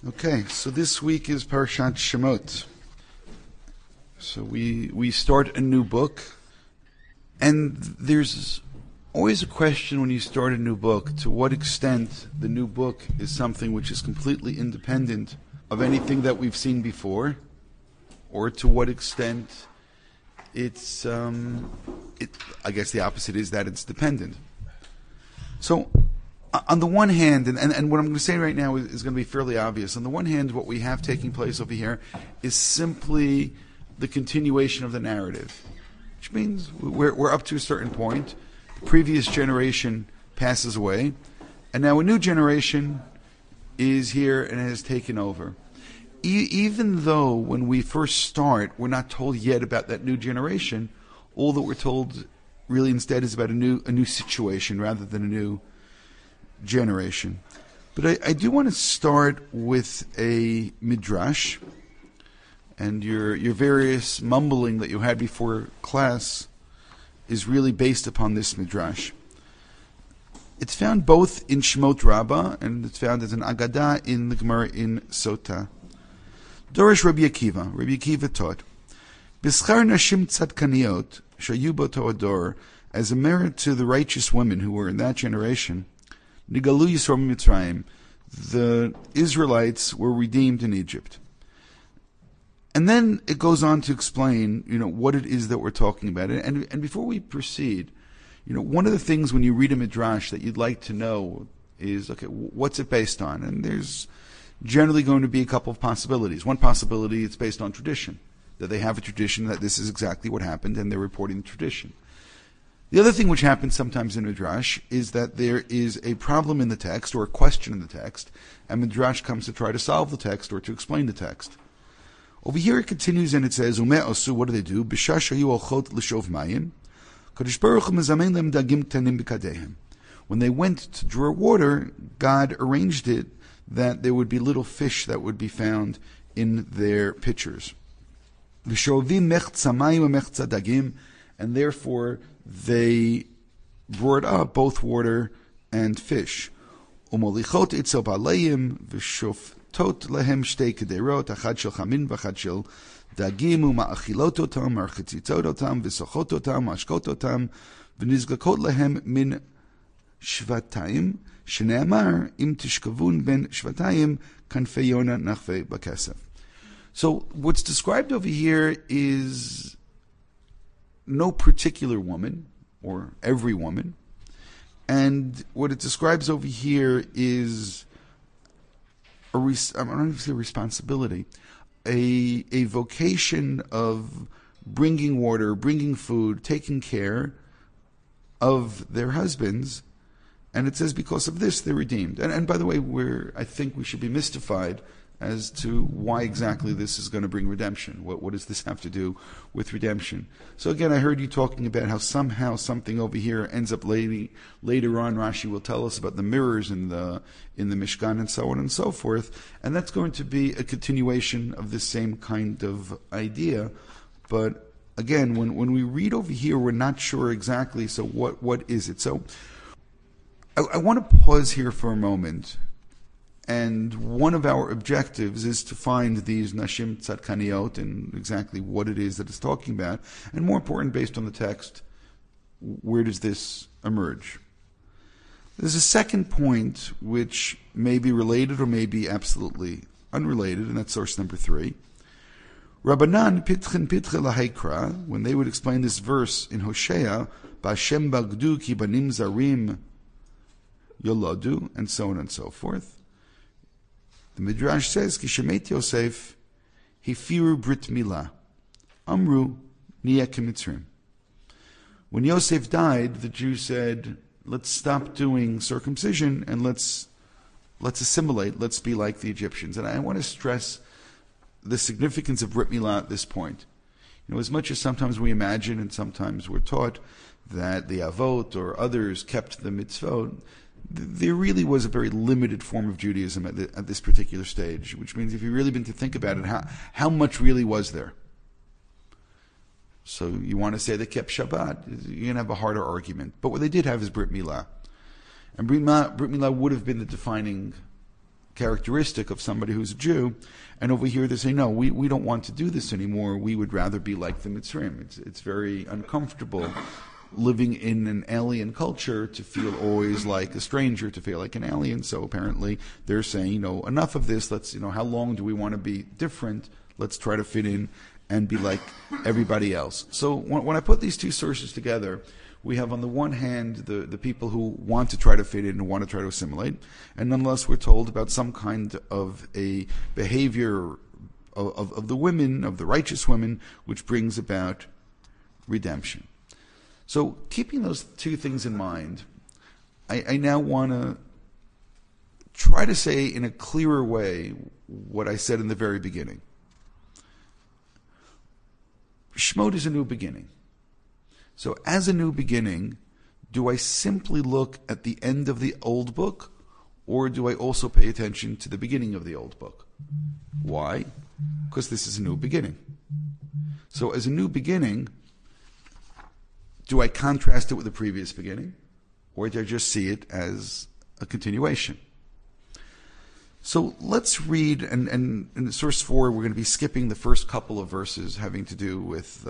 Okay, so this week is Parashat Shemot. So we start a new book, and there's always a question when you start a new book, to what extent the new book is something which is completely independent of anything that we've seen before, or to what extent it's, I guess the opposite is that it's dependent. So, on the one hand, and what I'm going to say right now is going to be fairly obvious. On the one hand, what we have taking place over here is simply the continuation of the narrative, which means we're up to a certain point. The previous generation passes away, and now a new generation is here and has taken over. Even though when we first start, we're not told yet about that new generation, all that we're told really instead is about a new situation rather than a new generation. But I do want to start with a midrash, and your various mumbling that you had before class is really based upon this midrash. It's found both in Shemot Rabbah and it's found as an Agadah in the Gemara in Sota. Dorish Rabbi Akiva. Rabbi Akiva taught, B'schar nashim tzadkaniot shayu boto ador, as a merit to the righteous women who were in that generation, Nigalu Yisrael Mitzrayim, the Israelites were redeemed in Egypt. And then it goes on to explain, what it is that we're talking about. And before we proceed, one of the things when you read a midrash that you'd like to know is, okay, what's it based on? And there's generally going to be a couple of possibilities. One possibility, it's based on tradition, that they have a tradition that this is exactly what happened and they're reporting the tradition. The other thing which happens sometimes in Midrash is that there is a problem in the text or a question in the text, and Midrash comes to try to solve the text or to explain the text. Over here it continues and it says, Umeh osu, what do they do? B'shash hayu olchot l'shov mayim, Kadosh Baruch Hu mezamen lehem dagim ktanim b'kadehem. When they went to draw water, God arranged it that there would be little fish that would be found in their pitchers. V'shovim mechza mayim u'mechza dagim, and therefore they brought up both water and fish. Umolichot itzel baleim v'shoftot lehem shtei kederot, achad shel chamin v'achad shel dagim, uma'achilot otam, marchetzitzot otam, v'sochot otam, mashkot otam, v'nizgakot lehem min shvatayim, shene'amar, im tishkavun ben shvatayim, kanfei yona nachvei b'kesef. So what's described over here is no particular woman, or every woman. And what it describes over here is I don't know if it's a responsibility, a vocation of bringing water, bringing food, taking care of their husbands. And it says because of this, they're redeemed. And by the way, I think we should be mystified as to why exactly this is going to bring redemption. What does this have to do with redemption? So again, I heard you talking about how somehow something over here ends up later on. Rashi will tell us about the mirrors in the Mishkan and so on and so forth. And that's going to be a continuation of this same kind of idea. But again, when we read over here, we're not sure exactly. So what is it? So I want to pause here for a moment. And one of our objectives is to find these Nashim Tzadkaniot and exactly what it is that it's talking about. And more important, based on the text, where does this emerge? There's a second point which may be related or may be absolutely unrelated, and that's source number 3. Rabbanan Pitchen Pitche Lahaikra, when they would explain this verse in Hosea, Ba'Shem Bagdu Ki Banim Zarim Yoladu, and so on and so forth. The Midrash says, Kishemet Yosef, Hifiru Brit Milah, Amru Niya Kemitzrim. When Yosef died, the Jews said, let's stop doing circumcision and let's assimilate, let's be like the Egyptians. And I want to stress the significance of Brit Milah at this point. As much as sometimes we imagine and sometimes we're taught that the Avot or others kept the mitzvot, there really was a very limited form of Judaism at this particular stage, which means if you've really been to think about it, how much really was there? So you want to say they kept Shabbat, you're going to have a harder argument. But what they did have is Brit Milah. And Brit Milah would have been the defining characteristic of somebody who's a Jew. And over here they say, no, we don't want to do this anymore. We would rather be like the Mitzrayim. It's very uncomfortable living in an alien culture to feel always like a stranger, to feel like an alien. So apparently they're saying, enough of this. Let's, how long do we want to be different? Let's try to fit in and be like everybody else. So when I put these two sources together, we have on the one hand the people who want to try to fit in and want to try to assimilate, and nonetheless we're told about some kind of a behavior of the women, of the righteous women, which brings about redemption. So keeping those two things in mind, I now want to try to say in a clearer way what I said in the very beginning. Shemot is a new beginning. So as a new beginning, do I simply look at the end of the old book, or do I also pay attention to the beginning of the old book? Why? Because this is a new beginning. So as a new beginning, do I contrast it with the previous beginning, or do I just see it as a continuation? So let's read, and in source 4, we're going to be skipping the first couple of verses having to do with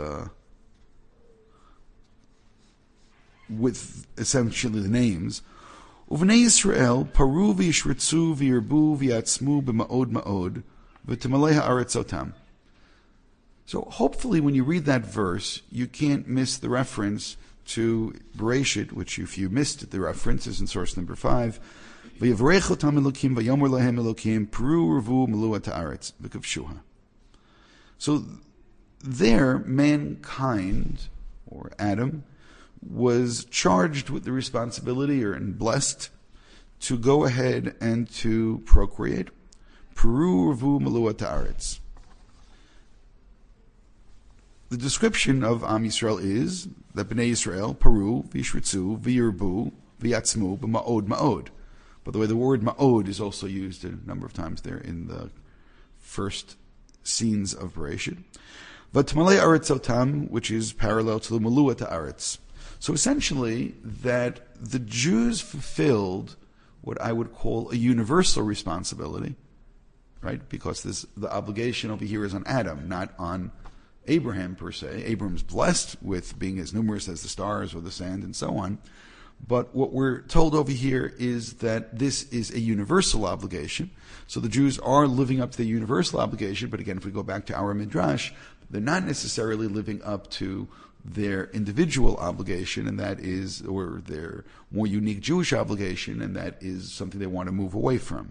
essentially the names. Uvnei Yisrael paru v'yishritzu v'yirbu v'yatzmu b'ma'od ma'od v'timalei ha'aretz otam. So hopefully when you read that verse, you can't miss the reference to Bereshit, which if you missed the reference is in source number 5. V'yavrech otam elokim v'yomer lahem elokim paru revu meluat ha'aretz v'kavshuha. So there, mankind, or Adam, was charged with the responsibility and blessed to go ahead and to procreate. Peru revu meluat haaretz. The description of Am Yisrael is that Bnei Yisrael, Peru, Vishritzu, V'yirbu, V'yatzmu, B'ma'od ma'od. By the way, the word ma'od is also used a number of times there in the first scenes of Bereshit. V'tmalei aretz otam, which is parallel to the meluat haaretz. So essentially, that the Jews fulfilled what I would call a universal responsibility, right? Because the obligation over here is on Adam, not on Abraham per se. Abraham's blessed with being as numerous as the stars or the sand and so on. But what we're told over here is that this is a universal obligation. So the Jews are living up to the universal obligation, but again, if we go back to our Midrash, they're not necessarily living up to their individual obligation, and that is, or their more unique Jewish obligation, and that is something they want to move away from.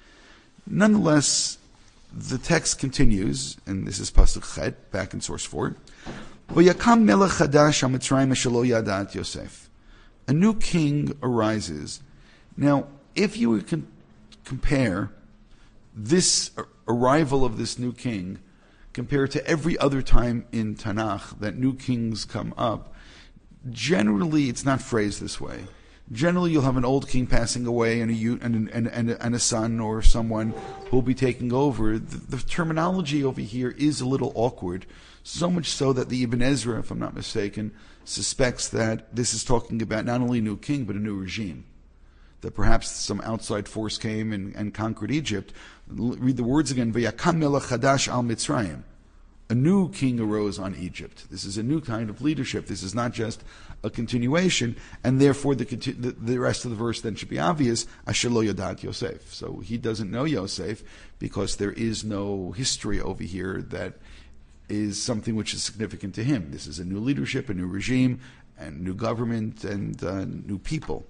Nonetheless, the text continues, and this is Pasuk Chet, back in source 4. V'yakam melech chadash ha-Mitzrayim shelo yadat Yosef. A new king arises. Now, if you would compare this arrival of this new king compared to every other time in Tanakh that new kings come up, generally it's not phrased this way. Generally, you'll have an old king passing away and a son or someone who will be taking over. The terminology over here is a little awkward, so much so that the Ibn Ezra, if I'm not mistaken, suspects that this is talking about not only a new king, but a new regime. That perhaps some outside force came and conquered Egypt. Read the words again. V'yakam melech chadash al Mitzrayim. A new king arose on Egypt. This is a new kind of leadership. This is not just a continuation, and therefore the rest of the verse then should be obvious. Asher lo yadat Yosef. So he doesn't know Yosef because there is no history over here that is something which is significant to him. This is a new leadership, a new regime, and new government, and new people.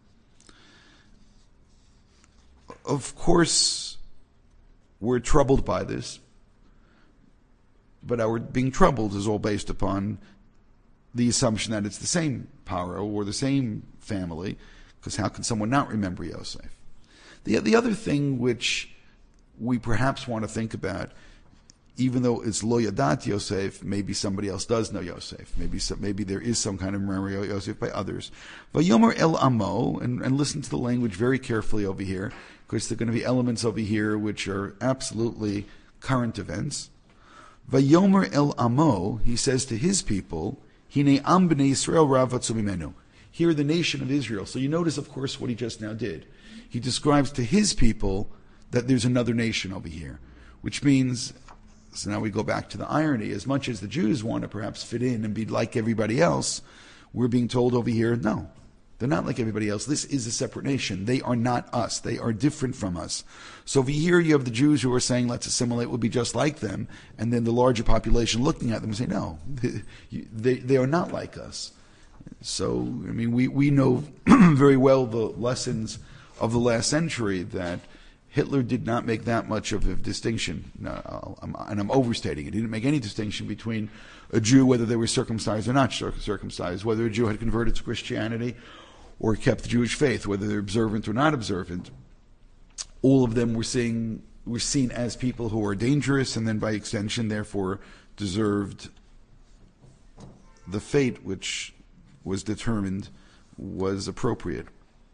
Of course, we're troubled by this, but our being troubled is all based upon the assumption that it's the same Paro or the same family, because how can someone not remember Yosef? The other thing which we perhaps want to think about, even though it's lo yadat Yosef, maybe somebody else does know Yosef. Maybe there is some kind of memory of Yosef by others. Vayomer el amo, and listen to the language very carefully over here, because there are going to be elements over here which are absolutely current events. Vayomer el amo, he says to his people, Hine am b'nei Yisrael ravatzu mimenu. Hear the nation of Israel. So you notice, of course, what he just now did. He describes to his people that there's another nation over here, which means, so now we go back to the irony. As much as the Jews want to perhaps fit in and be like everybody else, we're being told over here, no, they're not like everybody else. This is a separate nation. They are not us. They are different from us. So over here you have the Jews who are saying, let's assimilate, we'll be just like them. And then the larger population looking at them and saying, no, they are not like us. So, I mean, we know very well the lessons of the last century that Hitler did not make that much of a distinction, and I'm overstating it. He didn't make any distinction between a Jew, whether they were circumcised or not circumcised, whether a Jew had converted to Christianity or kept the Jewish faith, whether they're observant or not observant. All of them were seen as people who are dangerous, and then by extension, therefore, deserved the fate which was determined was appropriate.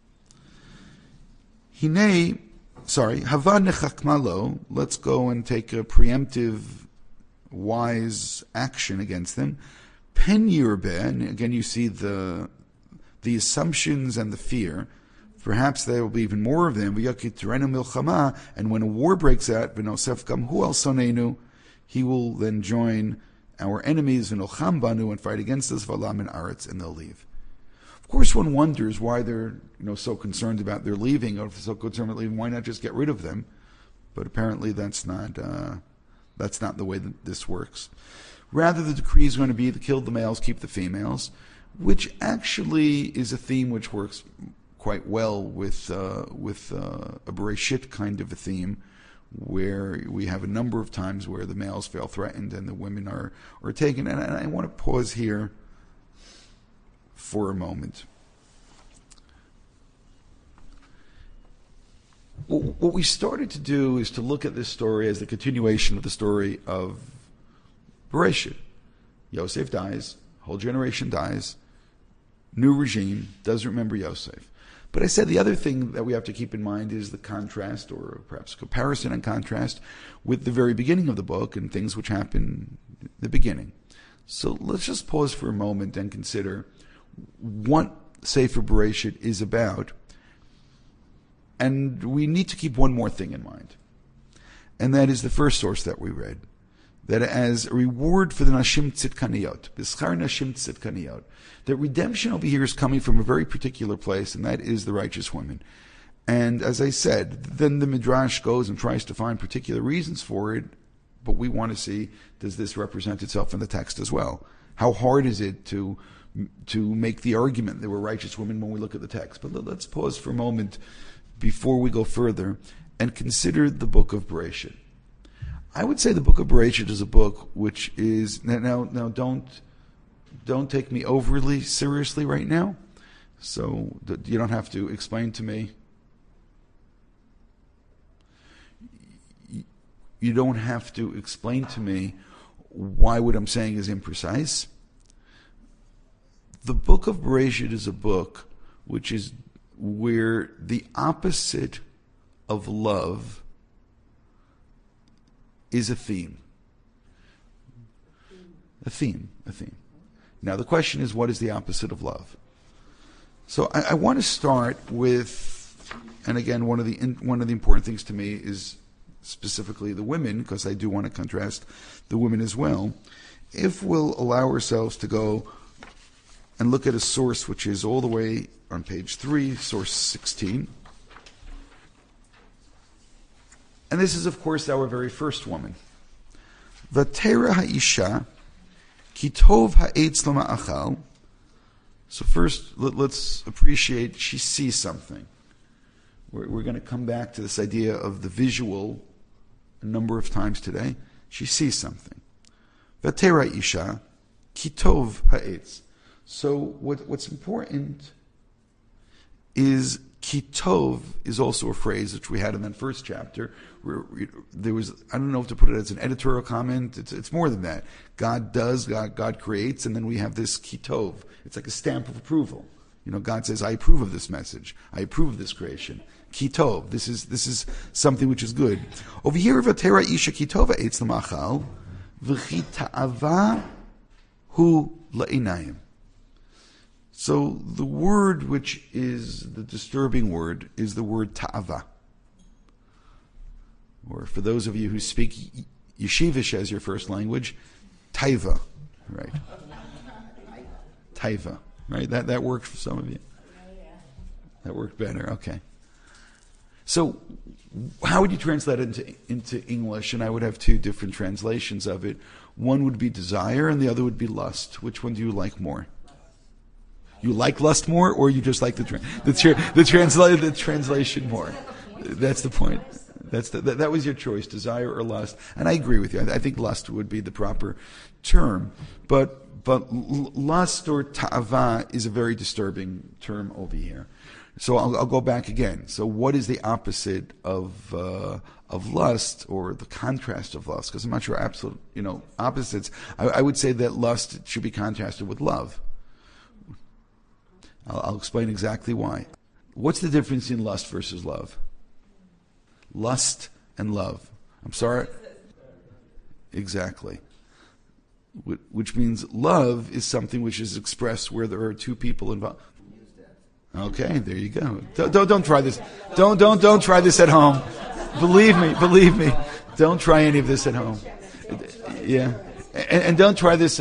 Hava nechakma lo, let's go and take a preemptive, wise action against them. Pen yirbeh, and again you see the assumptions and the fear. Perhaps there will be even more of them. V'yakitrenu milchama, and when a war breaks out, v'nosef gamhu al sonenu, he will then join our enemies, v'nocham banu, and fight against us, v'alam and aretz, and they'll leave. Of course, one wonders why they're so concerned about their leaving, or if they're so concerned about leaving, why not just get rid of them? But apparently, that's not the way that this works. Rather, the decree is going to be to kill the males, keep the females, which actually is a theme which works quite well with a Bereshit kind of a theme, where we have a number of times where the males feel threatened and the women are taken. And I want to pause here for a moment. What we started to do is to look at this story as the continuation of the story of Bereshit. Yosef dies, whole generation dies, new regime doesn't remember Yosef. But I said the other thing that we have to keep in mind is the contrast, or perhaps comparison and contrast, with the very beginning of the book and things which happen in the beginning. So let's just pause for a moment and consider what Sefer Bereshit is about. And we need to keep one more thing in mind. And that is the first source that we read. That as a reward for the Nashim Tzidkaniyot, B'schar Nashim Tzidkaniyot, that redemption over here is coming from a very particular place, and that is the righteous women. And as I said, then the Midrash goes and tries to find particular reasons for it, but we want to see, does this represent itself in the text as well? How hard is it to make the argument there were righteous women when we look at the text? But let's pause for a moment before we go further and consider the book of Bereshit. I would say the book of Bereshit is a book which is now don't take me overly seriously right now, so you don't have to explain to me. You don't have to explain to me why what I'm saying is imprecise. The book of Bereshit is a book which is where the opposite of love is a theme. A theme. Now the question is, what is the opposite of love? So I want to start with, and again, one of the important things to me is specifically the women, because I do want to contrast the women as well. If we'll allow ourselves to go and look at a source which is all the way on page 3, source 16. And this is, of course, our very first woman. Vatera ha'isha, ki tov ha'etz l'ma'achal. So first, let's appreciate she sees something. We're going to come back to this idea of the visual a number of times today. She sees something. Vatera ha'isha, ki tov ha'etz. So what's important is kitov is also a phrase which we had in that first chapter. Where there was, I don't know if to put it as an editorial comment. It's more than that. God does, God creates, and then we have this kitov. It's like a stamp of approval. God says, I approve of this message. I approve of this creation. Kitov. This is something which is good. Over here, Vatera isha kitova eitz l'machal v'chi ta'ava hu la'inayim. So the word which is the disturbing word is the word ta'ava. Or for those of you who speak Yeshivish as your first language, taiva, right? Taiva, right? That worked for some of you. That worked better. Okay. So, how would you translate it into English? And I would have two different translations of it. One would be desire, and the other would be lust. Which one do you like more? You like lust more, or you just like the translation more? That's the point. That was your choice, desire or lust. And I agree with you. I think lust would be the proper term. But lust or ta'ava is a very disturbing term over here. So I'll go back again. So what is the opposite of lust, or the contrast of lust? Because I'm not sure absolute, opposites. I would say that lust should be contrasted with love. I'll explain exactly why. What's the difference in lust versus love? Lust and love. I'm sorry. Exactly. Which means love is something which is expressed where there are two people involved. Okay, there you go. Don't try this. Don't try this at home. Believe me. Don't try any of this at home. Yeah, and don't try this.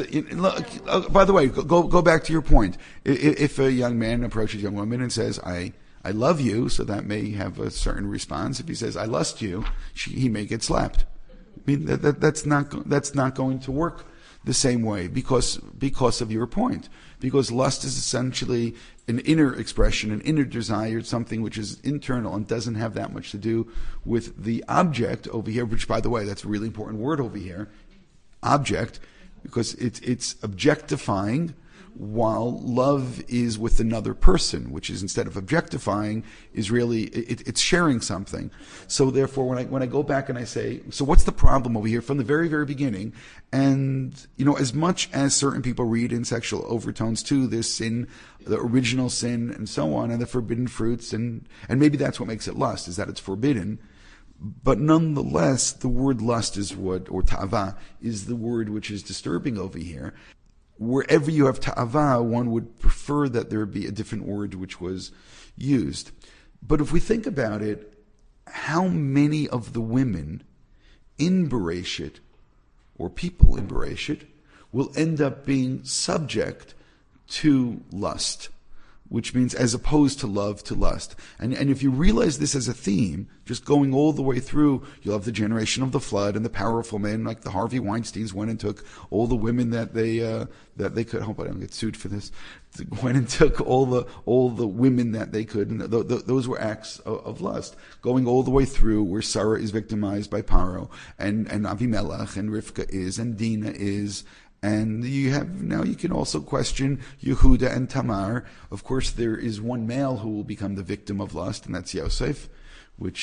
By the way, go back to your point. If a young man approaches a young woman and says, "I love you," so that may have a certain response. If he says, "I lust you," he may get slapped. I mean, that's not going to work the same way because of your point. Because lust is essentially an inner expression, an inner desire, something which is internal and doesn't have that much to do with the object over here, which, by the way, that's a really important word over here, object, because it's objectifying, while love is with another person, which is, instead of objectifying, is really, it's sharing something. So therefore, when I go back and I say, so what's the problem over here from the very, very beginning? And, as much as certain people read in sexual overtones too, there's sin, the original sin, and so on, and the forbidden fruits, and maybe that's what makes it lust, is that it's forbidden. But nonetheless, the word lust is or ta'ava, is the word which is disturbing over here. Wherever you have ta'ava, one would prefer that there be a different word which was used. But if we think about it, how many of the women in Bereshit, or people in Bereshit, will end up being subject to lust? Which means as opposed to love, to lust. And if you realize this as a theme, just going all the way through, you'll have the generation of the flood and the powerful men, like the Harvey Weinsteins went and took all the women that they could. I hope I don't get sued for this. Went and took all the women that they could, and those were acts of lust. Going all the way through where Sarah is victimized by Paro, and Avimelech, and Rivka is, and Dinah is. And you can also question Yehuda and Tamar. Of course, there is one male who will become the victim of lust, and that's Yosef, which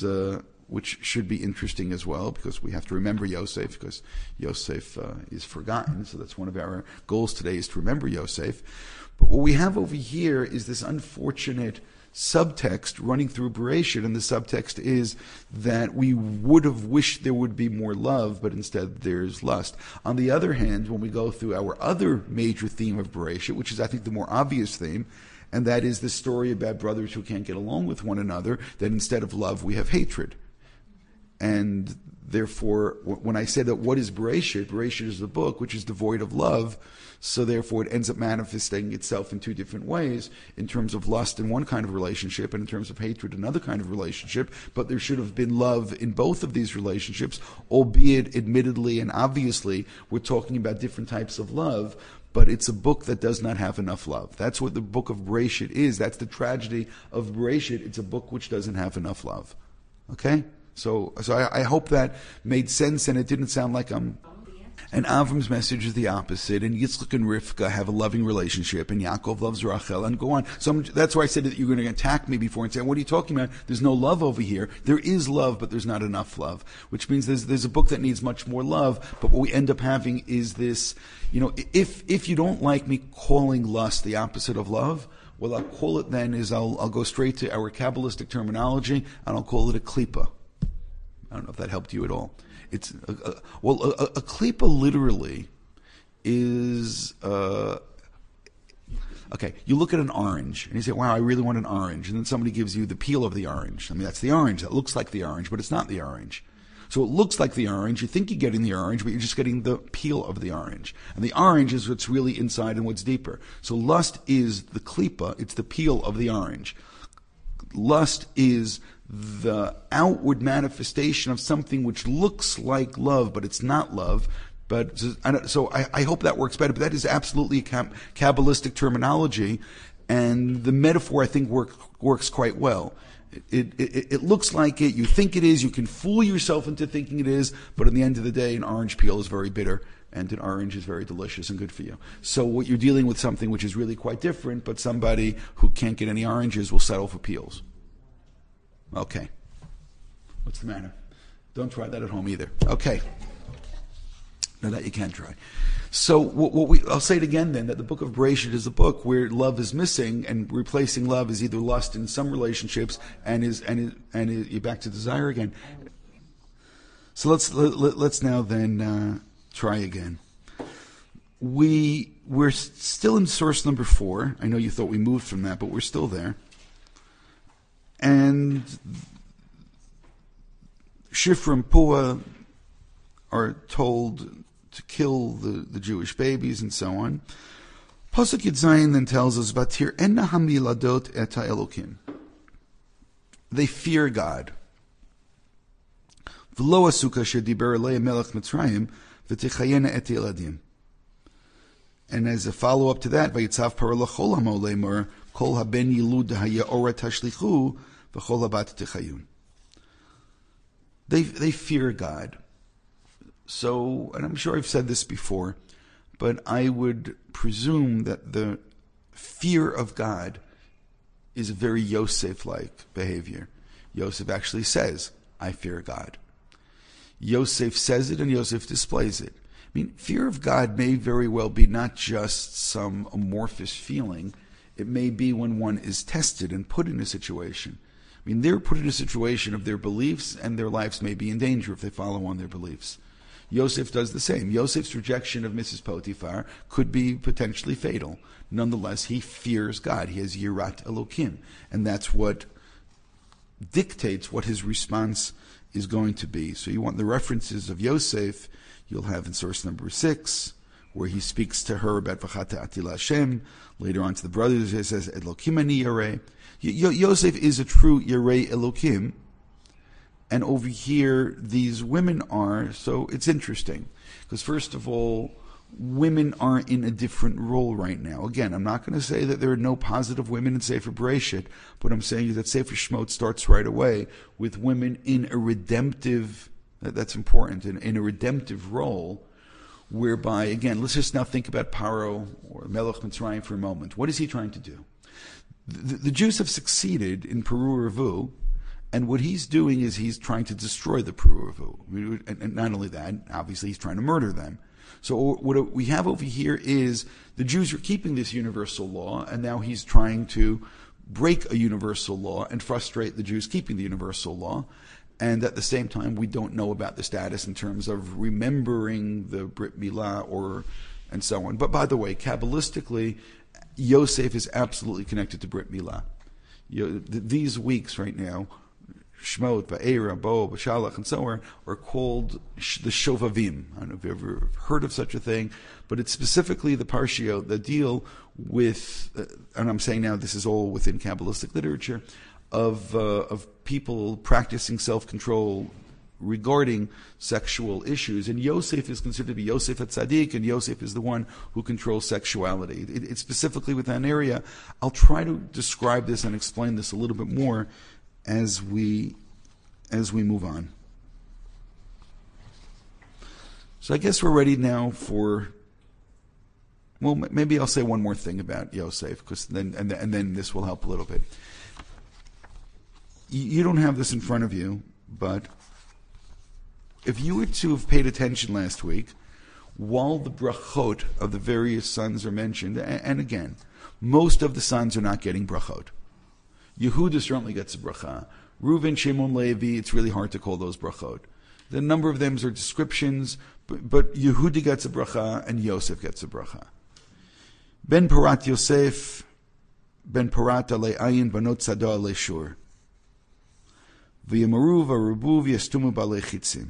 should be interesting as well, because we have to remember Yosef, because Yosef is forgotten. So that's one of our goals today, is to remember Yosef. But what we have over here is this unfortunate subtext running through Bereshit, and the subtext is that we would have wished there would be more love, but instead there's lust. On the other hand, when we go through our other major theme of Bereshit, which is, I think, the more obvious theme, and that is the story about brothers who can't get along with one another, that instead of love we have hatred. And therefore, when I say that what is Bereshit? Bereshit is the book which is devoid of love, so therefore it ends up manifesting itself in two different ways, in terms of lust in one kind of relationship, and in terms of hatred another kind of relationship. But there should have been love in both of these relationships, albeit admittedly and obviously we're talking about different types of love. But it's a book that does not have enough love. That's what the book of Bereshit is. That's the tragedy of Bereshit. It's a book which doesn't have enough love. Okay? So I hope that made sense, and it didn't sound like I'm... And Avram's message is the opposite, and Yitzchak and Rivka have a loving relationship, and Yaakov loves Rachel, and go on. So that's why I said that you're going to attack me before and say, what are you talking about? There's no love over here. There is love, but there's not enough love, which means there's a book that needs much more love, but what we end up having is this, if you don't like me calling lust the opposite of love, what I'll call it then is I'll go straight to our Kabbalistic terminology, and I'll call it a klipa. I don't know if that helped you at all. It's a klipa literally is okay. You look at an orange and you say, "Wow, I really want an orange," and then somebody gives you the peel of the orange. I mean, that's the orange. That looks like the orange, but it's not the orange. So it looks like the orange. You think you're getting the orange, but you're just getting the peel of the orange. And the orange is what's really inside and what's deeper. So lust is the klipa. It's the peel of the orange. Lust is the outward manifestation of something which looks like love, but it's not love. But so I hope that works better. But that is absolutely a Kabbalistic terminology, and the metaphor I think works quite well. It looks like it. You think it is. You can fool yourself into thinking it is. But at the end of the day, an orange peel is very bitter, and an orange is very delicious and good for you. So what you're dealing with something which is really quite different. But somebody who can't get any oranges will settle for peels. Okay. What's the matter? Don't try that at home either. Okay. No, that you can try. So I'll say it again then, that the book of Bereshit is a book where love is missing, and replacing love is either lust in some relationships and you're back to desire again. So let's now then try again. We're still in source number 4. I know you thought we moved from that, but we're still there. And Shifra and Puah are told to kill the Jewish babies and so on. Pasuk Yud Zayin then tells us, "Vatir enna hamiladot et Elokim." They fear God. V'lo asuka shediber elei melech Mitzrayim v'tichayena et yeladim. And as a follow-up to that, Vayitzav Paro l'chol hamo lemor kol haben yilud hayaora tashlichu v'chol habat tichayun. They fear God. So, and I'm sure I've said this before, but I would presume that the fear of God is a very Yosef-like behavior. Yosef actually says, I fear God. Yosef says it and Yosef displays it. I mean, fear of God may very well be not just some amorphous feeling. It may be when one is tested and put in a situation. I mean, they're put in a situation of their beliefs, and their lives may be in danger if they follow on their beliefs. Yosef does the same. Yosef's rejection of Mrs. Potiphar could be potentially fatal. Nonetheless, he fears God. He has Yirat Elokim. And that's what dictates what his response is going to be. So you want the references of Yosef, you'll have in source number 6, where he speaks to her about V'chata Atila Hashem. Later on to the brothers, he says, Elokim ani Yareh. Yosef is a true Yareh Elokim. And over here, these women are, so it's interesting. Because first of all, women are in a different role right now. Again, I'm not going to say that there are no positive women in Sefer Bereshit, but I'm saying that Sefer Shemot starts right away with women in a redemptive, that's important, in a redemptive role, whereby, again, let's just now think about Paro or Melech Mitzrayim for a moment. What is he trying to do? The Jews have succeeded in Peru Revu, and what he's doing is he's trying to destroy the Peru Revu. And not only that, obviously he's trying to murder them. So what we have over here is the Jews are keeping this universal law, and now he's trying to break a universal law and frustrate the Jews keeping the universal law. And at the same time, we don't know about the status in terms of remembering the Brit Milah and so on. But by the way, Kabbalistically, Yosef is absolutely connected to Brit Milah. These weeks right now, Shmot, Va'era, Bo, Bashalach, and so on, are called the Shovavim. I don't know if you've ever heard of such a thing, but it's specifically the Parshiot that deal with, and I'm saying now this is all within Kabbalistic literature, of people practicing self-control regarding sexual issues. And Yosef is considered to be Yosef HaTzadik, and Yosef is the one who controls sexuality. It's specifically within that area. I'll try to describe this and explain this a little bit more as we move on. So I guess we're ready now for, well, maybe I'll say one more thing about Yosef, because then this will help a little bit. You don't have this in front of you, but if you were to have paid attention last week, while the brachot of the various sons are mentioned, and again, most of the sons are not getting brachot. Yehuda certainly gets a bracha. Reuven, Shimon, Levi, it's really hard to call those brachot. The number of them are descriptions, but Yehuda gets a bracha and Yosef gets a bracha. Ben Parat Yosef, Ben Parat ale Ayin, Banot Sada ale Shur. v'yamaru v'arubu v'yastumu b'alei chitzim.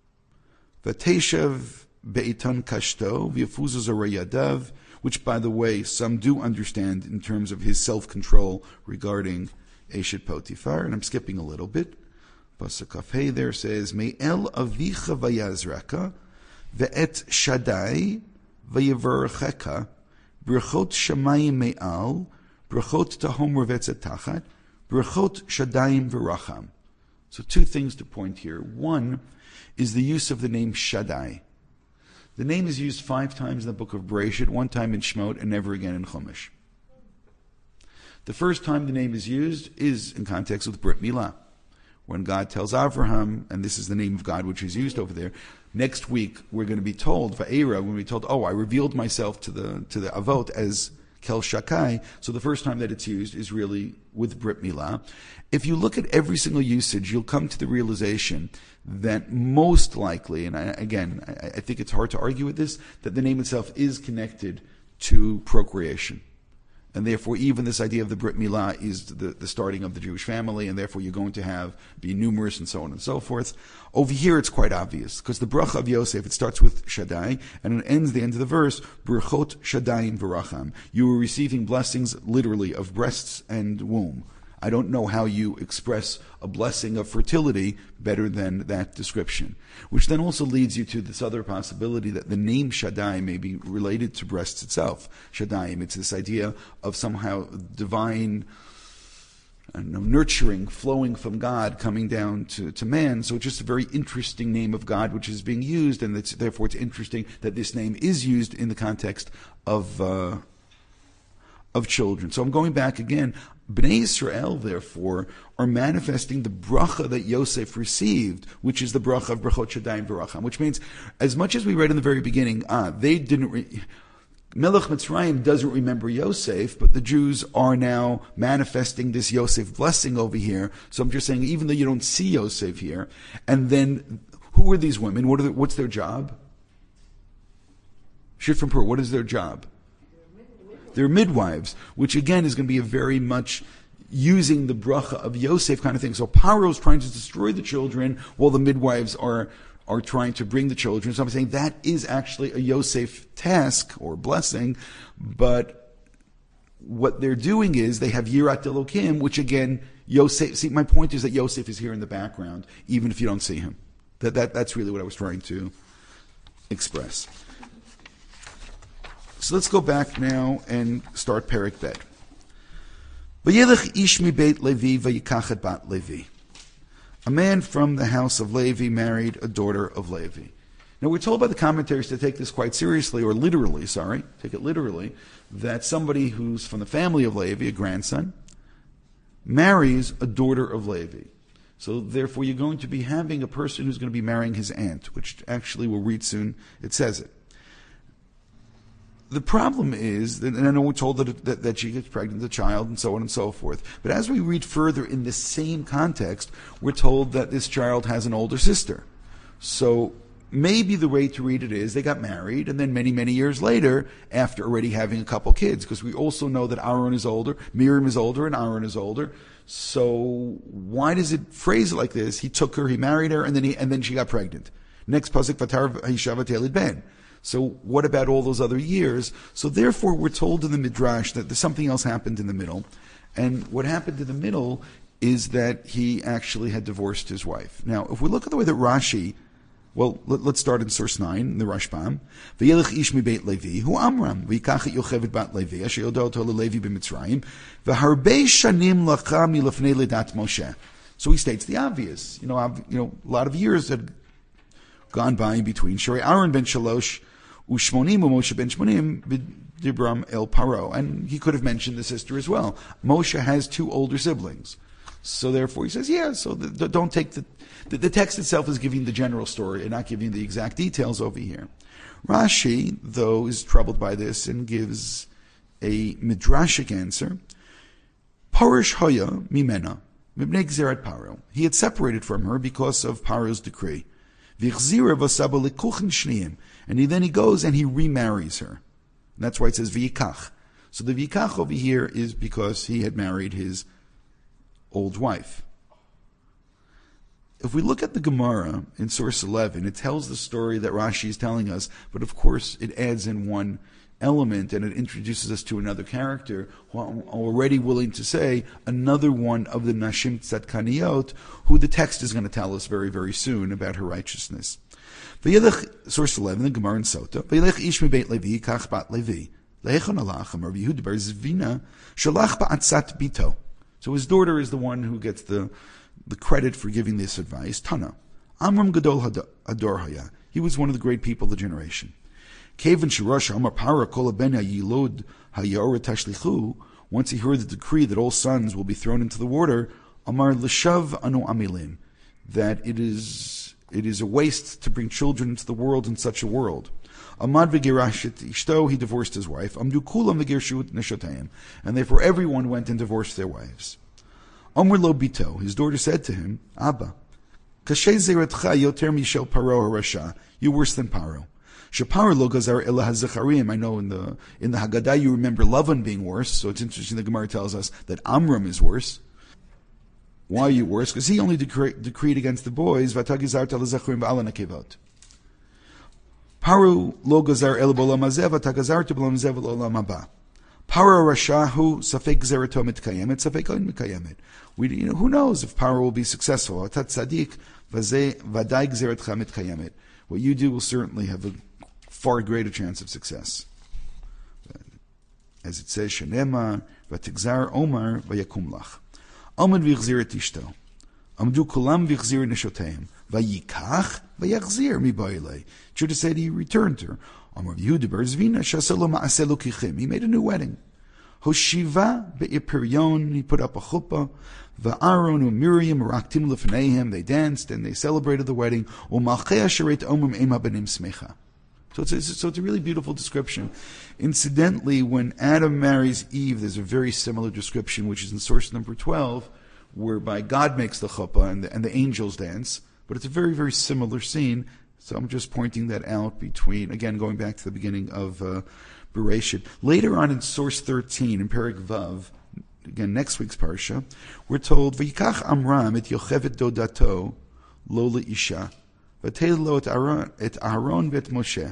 V'teshav be'itan kashto v'yafuzu zarayadav, which, by the way, some do understand in terms of his self-control regarding Eshet Potiphar, and I'm skipping a little bit. Pasuk Kaf Hey there says, Me'el avicha vayazraka ve'et Shaddai vayevarcheka brachot shamayim me'al brachot tahom revetz tachat brachot Shaddayim v'racham. So two things to point here. One is the use of the name Shaddai. The name is used 5 times in the book of Bereshit, 1 time in Shemot, and never again in Chumash. The first time the name is used is in context with Brit Milah, when God tells Avraham, and this is the name of God which is used over there. Next week we're going to be told, Va'era, when we're told, I revealed myself to the Avot as Kel Shakai. So the first time that it's used is really with Brit Milah. If you look at every single usage, you'll come to the realization that most likely, and I think it's hard to argue with this, that the name itself is connected to procreation. And therefore, even this idea of the Brit Milah is the starting of the Jewish family, and therefore you're going to be numerous and so on and so forth. Over here, it's quite obvious, because the bracha of Yosef, it starts with Shaddai, and it ends the end of the verse, Brachot Shaddayim v'racham. You were receiving blessings, literally, of breasts and womb. I don't know how you express a blessing of fertility better than that description. Which then also leads you to this other possibility that the name Shaddai may be related to breasts itself. Shaddai, it's this idea of somehow divine nurturing flowing from God coming down to man. So it's just a very interesting name of God which is being used, and therefore it's interesting that this name is used in the context of children. So I'm going back again. Bnei Yisrael, therefore, are manifesting the bracha that Yosef received, which is the bracha of Brachot Shaddayim v'racham, which means, as much as we read in the very beginning, they didn't... Melech Mitzrayim doesn't remember Yosef, but the Jews are now manifesting this Yosef blessing over here. So I'm just saying, even though you don't see Yosef here, and then, who are these women? What's their job? Shifrim Pur, what is their job? They're midwives, which again is going to be a very much using the bracha of Yosef kind of thing. So Paro is trying to destroy the children while the midwives are trying to bring the children. So I'm saying that is actually a Yosef task or blessing, but what they're doing is they have Yirat Elokim, which again, Yosef, see, my point is that Yosef is here in the background, even if you don't see him. That's really what I was trying to express. So let's go back now and start Perek Bet. V'yelech ish mi beit Levi v'yikach et bat Levi. A man from the house of Levi married a daughter of Levi. Now we're told by the commentaries to take this quite seriously, or literally, take it literally, that somebody who's from the family of Levi, a grandson, marries a daughter of Levi. So therefore you're going to be having a person who's going to be marrying his aunt, which actually we'll read soon, it says it. The problem is, and I know we're told that she gets pregnant, a child, and so on and so forth. But as we read further in the same context, we're told that this child has an older sister. So maybe the way to read it is they got married, and then many, many years later, after already having a couple kids, because we also know that Aaron is older, Miriam is older, and Aaron is older. So why does it phrase it like this? He took her, he married her, and then she got pregnant. Next pasuk, Vatar Haisha v'Telid Ben. So what about all those other years? So therefore we're told in the Midrash that there's something else happened in the middle. And what happened in the middle is that he actually had divorced his wife. Now, if we look at the way that Rashi, well, let's start in source 9, the Rashbam. V'yelech ish mi beit Levi, hu amram, v'yikach et Yocheved bat Levi, asher yoda oto leLevi b'Mitzrayim, v'harbei shanim lacha milafnei lidat Moshe. So he states the obvious. You know, a lot of years had gone by in between. Shari Aaron ben Shalosh, Ushmonim Moshe ben Shmonim b'Dibram el Paro, and he could have mentioned the sister as well. Moshe has 2 older siblings, so therefore he says, yeah. So don't take the text itself is giving the general story and not giving the exact details over here. Rashi, though, is troubled by this and gives a midrashic answer. Parish hoya mimena mibnei gzerat Paro. He had separated from her because of Paro's decree. And then he goes and he remarries her. And that's why it says v'yikach. So the v'yikach over here is because he had married his old wife. if we look at the Gemara in source 11, it tells the story that Rashi is telling us, but of course it adds in one element and it introduces us to another character who I'm already willing to say another one of the Nashim Tzadkaniyot, who the text is going to tell us very, very soon about her righteousness. V'yelech, source 11, the Gemara in Sota, V'yelech ish mi beit Levi, kach bat Levi, le'echon alach, amar Yehuda bar Zvina, shalach ba'atzat bito. So his daughter is the one who gets the credit for giving this advice. Tana, Amram Gadol Hador Haya. He was one of the great people of the generation. Kevin Shirasha Amar Para Kol Bena Yilod Hayora Tashlichu. Once he heard the decree that all sons will be thrown into the water, Amar L'shav Anu Amilin, that it is a waste to bring children into the world in such a world. Amad v'gerashet ishto, he divorced his wife. Amdu kulam v'gershut neshotayim, and therefore everyone went and divorced their wives. Amr lo bito, his daughter said to him, Abba, kashay zeretcha yoter mishel paro harasha, you're worse than Paro. Shaparo lo gazar ela hazacharim. I know in the Haggadah you remember Lavan being worse, so it's interesting the Gemara tells us that Amram is worse. Why are you worse? Because he only decreed against the boys. Vatagizar talazacharim v'ala nakevot. Paru lo gazar el bolam hazeh vatagazar to bolam hazeh v'olam haba. Paru rashahu safek zerato mitkayemet safek oin mitkayemet. Who knows if Paru will be successful? Atat tzadik vaday gzeretcha mitkayemet. What you do will certainly have a far greater chance of success. As it says, Shanema vatigzar omar vayakum lach. Amad v'chzir et ishto. Amdu kulam v'chzir neshoteim. Vayikach vayachzir mi ba'ilei. Judah said he returned her. Amar Yehuda bar Zvina shaselo ma'aselo kichim. He made a new wedding. Hoshiva be'iperion. He put up a chuppah. Va'aron u'Miriam raktim lefneihem. They danced and they celebrated the wedding. U'malchei asheret omrim ema benim smecha. So it's a really beautiful description. Incidentally, when Adam marries Eve, there's a very similar description, which is in source number 12, whereby God makes the chuppah and the angels dance. But it's a very, very similar scene. So I'm just pointing that out between, again, going back to the beginning of Bereshit. Later on in source 13, in Perek Vav, again, next week's parsha, we're told, V'yikach Amram et Yochevet dodato lo le'isha, v'teil lo et Aharon v'et Moshe.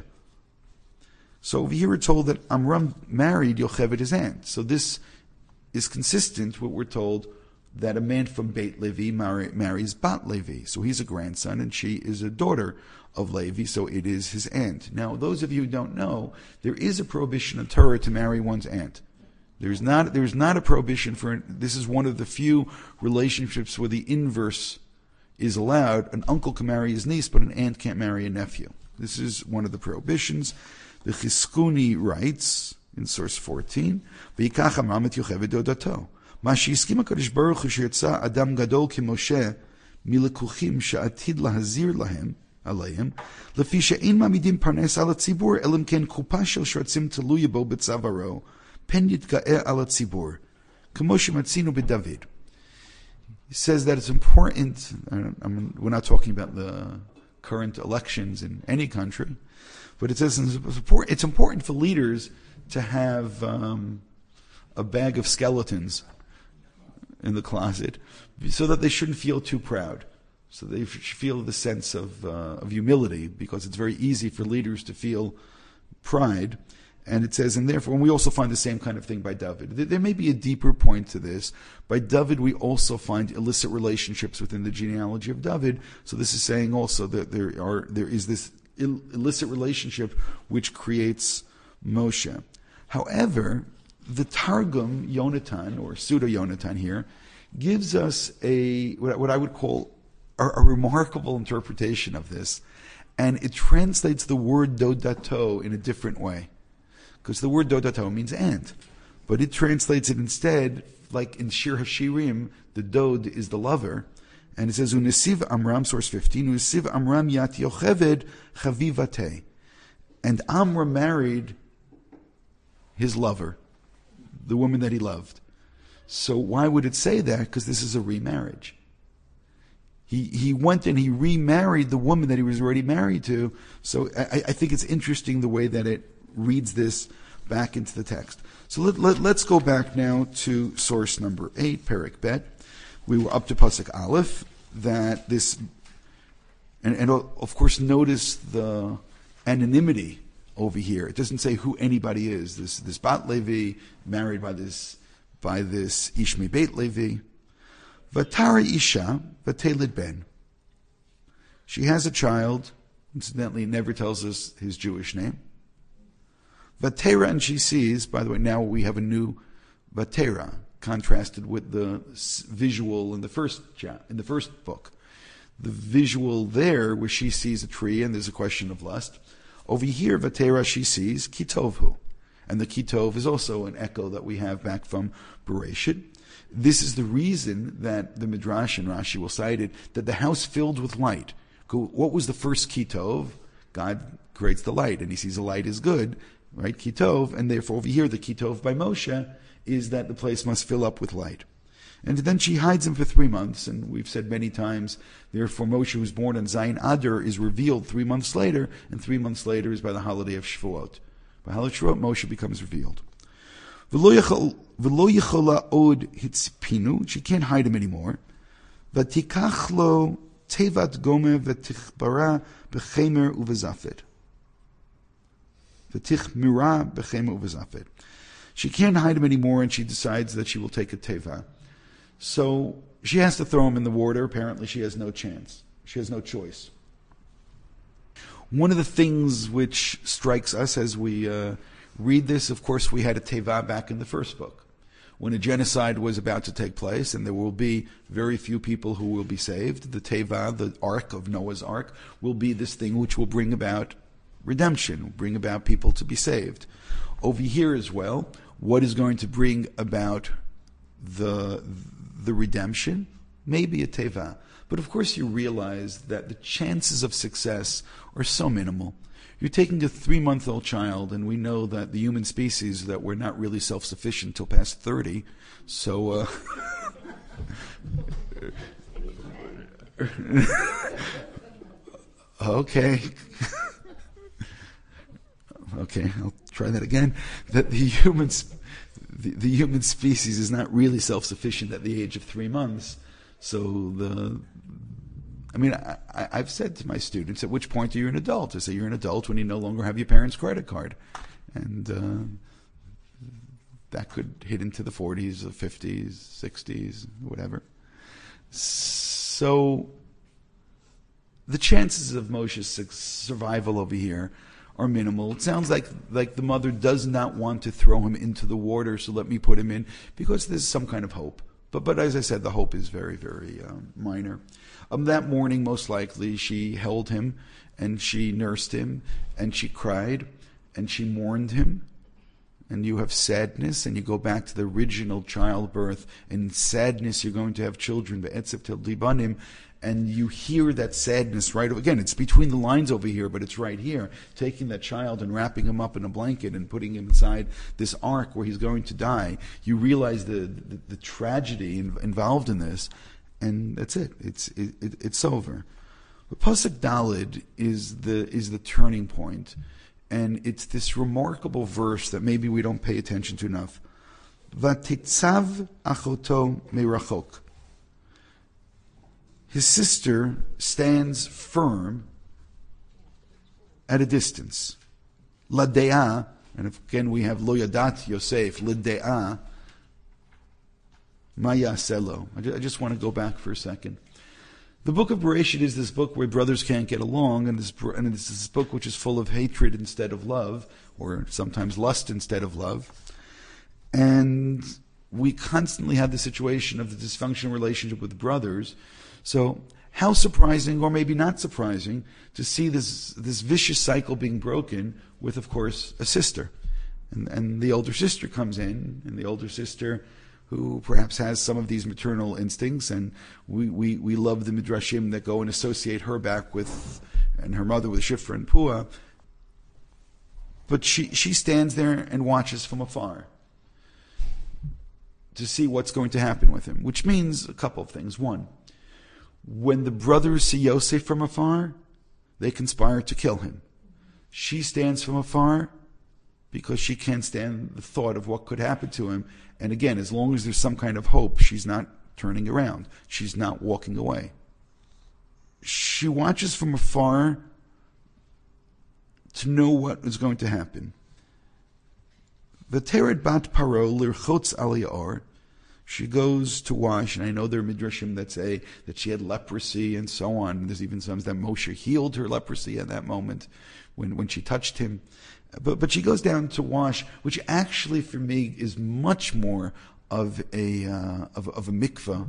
So over here we're told that Amram married Yochevet, his aunt. So this is consistent with what we're told that a man from Beit Levi marries Bat Levi. So he's a grandson and she is a daughter of Levi, so it is his aunt. Now, those of you who don't know, there is a prohibition in Torah to marry one's aunt. There's not a prohibition for, this is one of the few relationships where the inverse is allowed. An uncle can marry his niece, but an aunt can't marry a nephew. This is one of the prohibitions. The Chizkuni writes, in source 14, V'yikach Amram et Yochevet dodato. Ma she'iskim HaKadosh Baruch Hu she'yatza Adam Gadol k'Moshe milekuchim she'atid lahazir lahem, עליהם, לפי שאין מעמידים פרנס על הציבור, אלא אם כן קופה של שרצים תלויה בו בצווארו, פן יתגאה על הציבור, כמו שמצינו בדוד. He says that it's important, we're not talking about the current elections in any country, but it says it's important for leaders to have a bag of skeletons in the closet, so that they shouldn't feel too proud. So they should feel the sense of humility, because it's very easy for leaders to feel pride. And it says, and therefore, and we also find the same kind of thing by David. There may be a deeper point to this. By David, we also find illicit relationships within the genealogy of David. So this is saying also that there is this illicit relationship which creates Moshe. However, the Targum Yonatan, or pseudo Yonatan here, gives us what I would call a remarkable interpretation of this, and it translates the word dodato in a different way. Because the word dodato means aunt, but it translates it instead, like in Shir HaShirim, the dod is the lover, and it says, Unesiv Amram, source 15, Unesiv Amram yat Yocheved chavivate. And Amram married his lover, the woman that he loved. So why would it say that? Because this is a remarriage. He went and he remarried the woman that he was already married to. So I think it's interesting the way that it reads this back into the text. So let's go back now to source number 8, Perek Bet. We were up to Pasuk Aleph, that this And of course, notice the anonymity over here. It doesn't say who anybody is. This Bat Levi, married by this Ishmi Beit Levi. Vatara Isha, Vatelid Ben. She has a child. Incidentally, it never tells us his Jewish name. Vatera, and she sees, by the way, now we have a new Vatera, contrasted with the visual in the first book. The visual there, where she sees a tree and there's a question of lust. Over here, Vatera, she sees Kitovhu. And the Kitov is also an echo that we have back from Bereshit. This is the reason that the Midrash and Rashi will cite it, that the house filled with light. What was the first Kitov? God creates the light, and he sees the light is good, right? Kitov, and therefore over here, the Kitov by Moshe is that the place must fill up with light. And then she hides him for 3 months, and we've said many times, therefore Moshe, who's born on Zayin Adar, is revealed 3 months later, and 3 months later is by the holiday of Shavuot. By holiday of Shavuot, Moshe becomes revealed. V'lo yichola od hitzpinu, she can't hide him anymore. V'tikach lo tevat gomer v'tichbara b'chemer uvezafed. V'tichmira b'chemer uvezafed. She can't hide him anymore, and she decides that she will take a teva. So she has to throw him in the water. Apparently she has no chance. She has no choice. One of the things which strikes us as we read this, of course, we had a teva back in the first book, when a genocide was about to take place, and there will be very few people who will be saved. The teva, the ark of Noah's ark, will be this thing which will bring about redemption, bring about people to be saved. Over here as well, what is going to bring about the redemption? Maybe a teva. But of course you realize that the chances of success are so minimal. You're taking a 3-month-old child, and we know that the human species, that we're not really self-sufficient till past 30. So, okay. Okay, I'll try that again. That the human species is not really self-sufficient at the age of 3 months. So I've said to my students, at which point are you an adult? I say you're an adult when you no longer have your parents' credit card. And that could hit into the 40s, or 50s, 60s, whatever. So the chances of Moshe's survival over here are minimal. It sounds like the mother does not want to throw him into the water, so let me put him in, because there's some kind of hope. But as I said, the hope is very, very minor. That morning, most likely, she held him, and she nursed him, and she cried, and she mourned him. And you have sadness, and you go back to the original childbirth. In sadness, you're going to have children, be'etzev tel libanim, and you hear that sadness right again. It's between the lines over here, but it's right here. Taking that child and wrapping him up in a blanket and putting him inside this ark where he's going to die. You realize the tragedy involved in this, and that's it. It's over. But Pasuk Daled is the turning point, and it's this remarkable verse that maybe we don't pay attention to enough. Vatitzav achoto merachok. His sister stands firm at a distance. Lade'ah, and again we have lo yadat Yosef, Lade'ah, maya selo. I just want to go back for a second. The book of Bereshit is this book where brothers can't get along, and this is this book which is full of hatred instead of love, or sometimes lust instead of love. And we constantly have the situation of the dysfunctional relationship with brothers. So how surprising, or maybe not surprising, to see this vicious cycle being broken with, of course, a sister. And the older sister comes in, and the older sister, who perhaps has some of these maternal instincts, and we love the midrashim that go and associate her back with, and her mother with Shifra and Pua. But she stands there and watches from afar to see what's going to happen with him, which means a couple of things. One, when the brothers see Yosef from afar, they conspire to kill him. She stands from afar because she can't stand the thought of what could happen to him. And again, as long as there's some kind of hope, she's not turning around. She's not walking away. she watches from afar to know what is going to happen. V'tered bat paro lirchotz al yaor. She goes to wash, and I know there are midrashim that say that she had leprosy and so on. There's even some that Moshe healed her leprosy at that moment when she touched him. But she goes down to wash, which actually for me is much more of a mikvah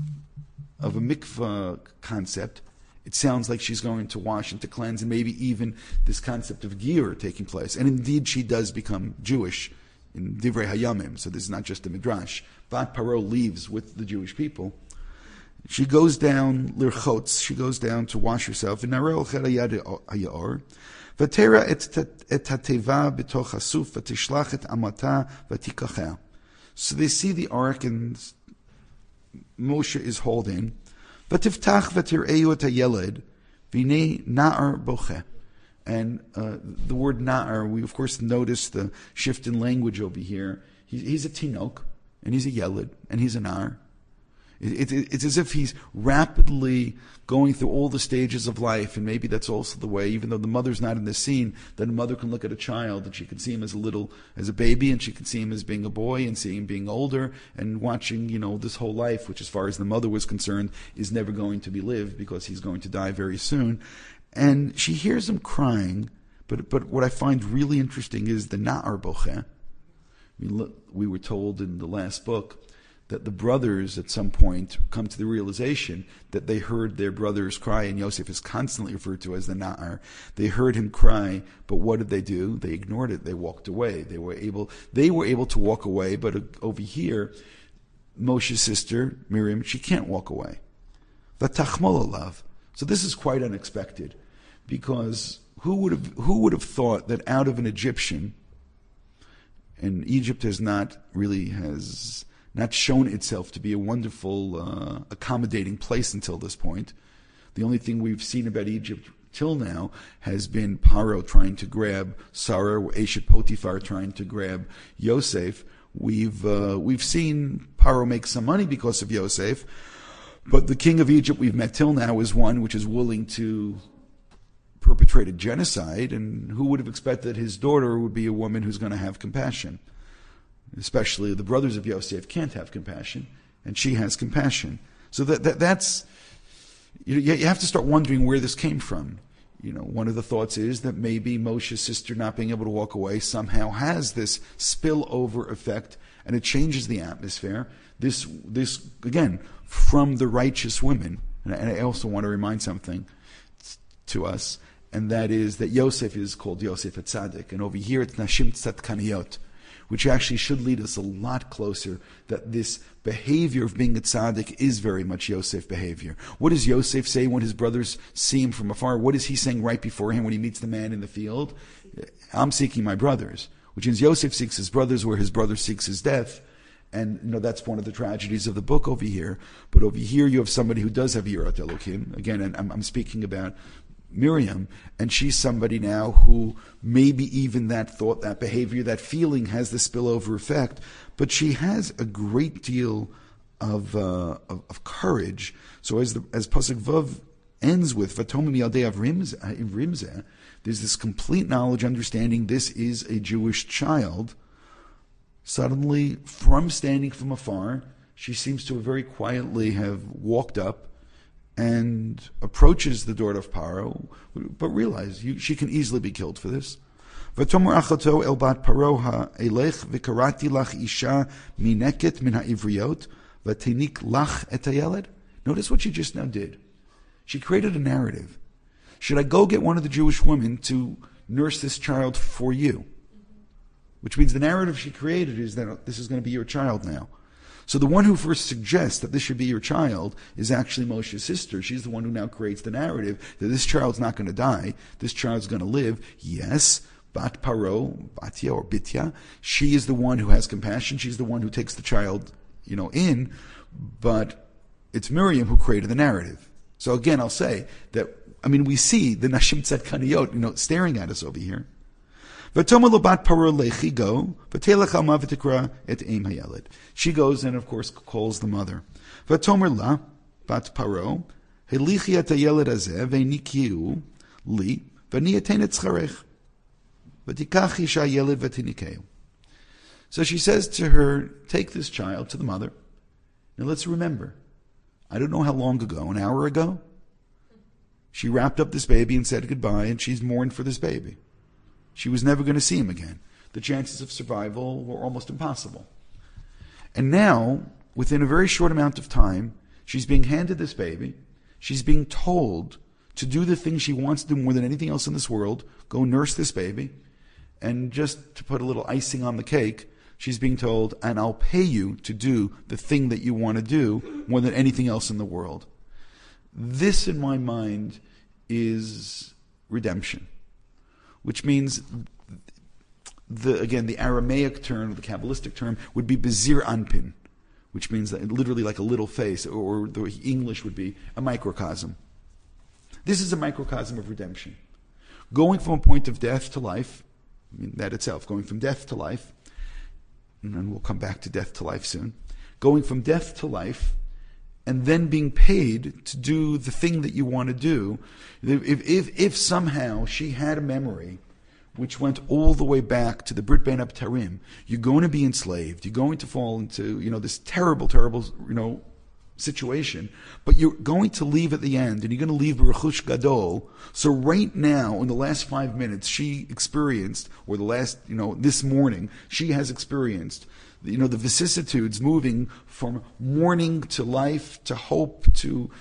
concept. It sounds like she's going to wash and to cleanse, and maybe even this concept of giyur taking place. And indeed, she does become Jewish in Divrei Hayamim. So this is not just a midrash. Bat Paro leaves with the Jewish people. She goes down lirchotz. She goes down to wash herself. In Narel Cherayad Hayor. Vatera et hateva b'toch hasuf v'tishlach et amata v'tikachah. So they see the ark, and Moshe is hauled in. V'tiftach v'tir'eu et hayeled v'nei na'ar boche. And the word na'ar, we of course notice the shift in language over here. He's a tinok, and he's a yeled, and he's a na'ar. It's as if he's rapidly going through all the stages of life, and maybe that's also the way, even though the mother's not in the scene, that a mother can look at a child and she can see him as a baby, and she can see him as being a boy, and see him being older, and watching, this whole life, which as far as the mother was concerned, is never going to be lived because he's going to die very soon. And she hears him crying, but what I find really interesting is the na'ar boche. We were told in the last book that the brothers at some point come to the realization that they heard their brothers cry, and Yosef is constantly referred to as the Na'ar. They heard him cry, but what did they do? They ignored it. They walked away. They were able to walk away, but over here, Moshe's sister, Miriam, she can't walk away. V'tachmol alav. So this is quite unexpected, because who would have thought that out of an Egyptian, and Egypt has not shown itself to be a wonderful, accommodating place until this point. The only thing we've seen about Egypt till now has been Paro trying to grab Sarah, Eshet Potiphar trying to grab Yosef. We've seen Paro make some money because of Yosef, but the king of Egypt we've met till now is one which is willing to perpetrate a genocide, and who would have expected his daughter would be a woman who's going to have compassion? Especially the brothers of Yosef can't have compassion, and she has compassion. So that's you have to start wondering where this came from. One of the thoughts is that maybe Moshe's sister not being able to walk away somehow has this spillover effect, and it changes the atmosphere. This again from the righteous women, and I also want to remind something to us, and that is that Yosef is called Yosef Tzaddik, and over here it's Nashim Tzadkaniyot, which actually should lead us a lot closer that this behavior of being a tzaddik is very much Yosef behavior. What does Yosef say when his brothers see him from afar? What is he saying right before him when he meets the man in the field? I'm seeking my brothers, which means Yosef seeks his brothers where his brother seeks his death. And that's one of the tragedies of the book over here. But over here you have somebody who does have Yirat Elokim. Again, and I'm speaking about Miriam, and she's somebody now who maybe even that thought, that behavior, that feeling has the spillover effect, but she has a great deal of courage. So as Pasuk Vav ends with Vatomim Yaldei Rimzeh, there's this complete knowledge, understanding this is a Jewish child. Suddenly, from standing from afar, she seems to very quietly have walked up and approaches the daughter of Paro, but realize she can easily be killed for this. V'tomer achato el bat Paro ha'elech v'karati lach isha mineket min ha'ivriot v'tenik lach et hayeled. Notice what she just now did. She created a narrative. Should I go get one of the Jewish women to nurse this child for you? Which means the narrative she created is that this is going to be your child now. So the one who first suggests that this should be your child is actually Moshe's sister. She's the one who now creates the narrative that this child's not going to die. This child's going to live. Yes, Bat Paro, Batya or Bitya, she is the one who has compassion. She's the one who takes the child, in. But it's Miriam who created the narrative. So again, I'll say that, we see the Nashim Tzadkaniyot, staring at us over here. She goes and, of course, calls the mother. Vatomer la bat Paro Helichi et hayeled hazeh ve'nikiu li v'ani aten et tzcharech v'tikach isha hayeled v'tinikeu. So she says to her, take this child to the mother. Now let's remember, I don't know how long ago, an hour ago, she wrapped up this baby and said goodbye, and she's mourned for this baby. She was never going to see him again. The chances of survival were almost impossible. And now, within a very short amount of time, she's being handed this baby. She's being told to do the thing she wants to do more than anything else in this world, go nurse this baby. And just to put a little icing on the cake, she's being told, and I'll pay you to do the thing that you want to do more than anything else in the world. This, in my mind, is redemption, which means, the Aramaic term, the Kabbalistic term, would be bezir anpin, which means that literally like a little face, or the English would be a microcosm. This is a microcosm of redemption. Going from a point of death to life, that itself, going from death to life, and we'll come back to death to life soon, going from death to life, and then being paid to do the thing that you want to do. If somehow she had a memory which went all the way back to the Brit Bein Abtarim, you're going to be enslaved, you're going to fall into, this terrible, terrible, situation, but you're going to leave at the end, and you're going to leave B'Rechush Gadol. So right now, in the last 5 minutes, she experienced, or the last, this morning, she has experienced, the vicissitudes moving from mourning to life, to hope, to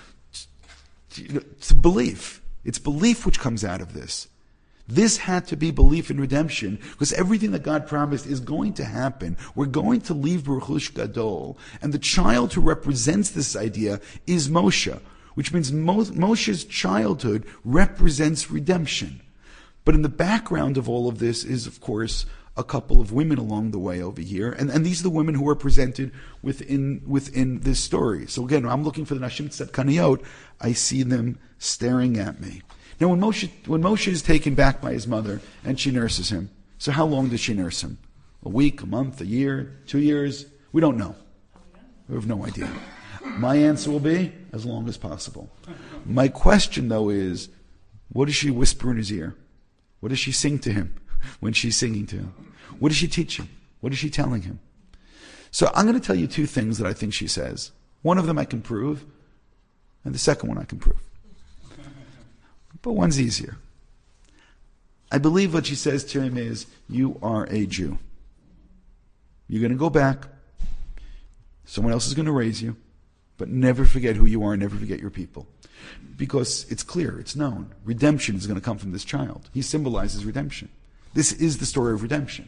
belief. It's belief which comes out of this. This had to be belief in redemption, because everything that God promised is going to happen. We're going to leave B'Rechush Gadol, and the child who represents this idea is Moshe, which means Moshe's childhood represents redemption. But in the background of all of this is, of course, a couple of women along the way over here, and these are the women who are presented within this story. So again, I'm looking for the Nashim Tzedkaniyot, I see them staring at me. Now, when Moshe is taken back by his mother and she nurses him, so how long does she nurse him? A week, a month, a year, 2 years? We don't know. We have no idea. My answer will be, as long as possible. My question, though, is, what does she whisper in his ear? What does she sing to him when she's singing to him? What does she teach him? What is she telling him? So I'm going to tell you 2 things that I think she says. One of them I can prove, and the second one I can prove. But one's easier. I believe what she says to him is, you are a Jew. You're going to go back. Someone else is going to raise you. But never forget who you are, never forget your people. Because it's clear, it's known. Redemption is going to come from this child. He symbolizes redemption. This is the story of redemption.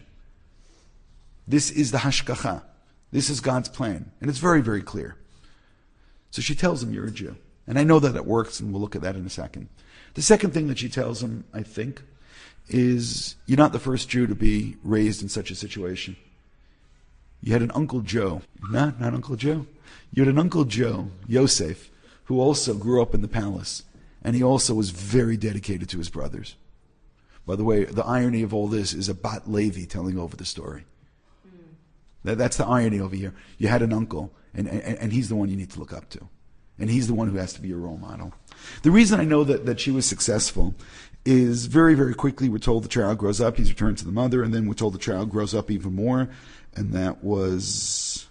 This is the hashgacha. This is God's plan. And it's very, very clear. So she tells him, you're a Jew. And I know that it works, and we'll look at that in a second. The second thing that she tells him, I think, is you're not the first Jew to be raised in such a situation. You had an Uncle Joe. Not Uncle Joe. You had an Uncle Joe, Yosef, who also grew up in the palace. And he also was very dedicated to his brothers. By the way, the irony of all this is a Bat Levi telling over the story. That's the irony over here. You had an uncle, and he's the one you need to look up to. And he's the one who has to be your role model. The reason I know that she was successful is very, very quickly we're told the child grows up, he's returned to the mother, and then we're told the child grows up even more, and that was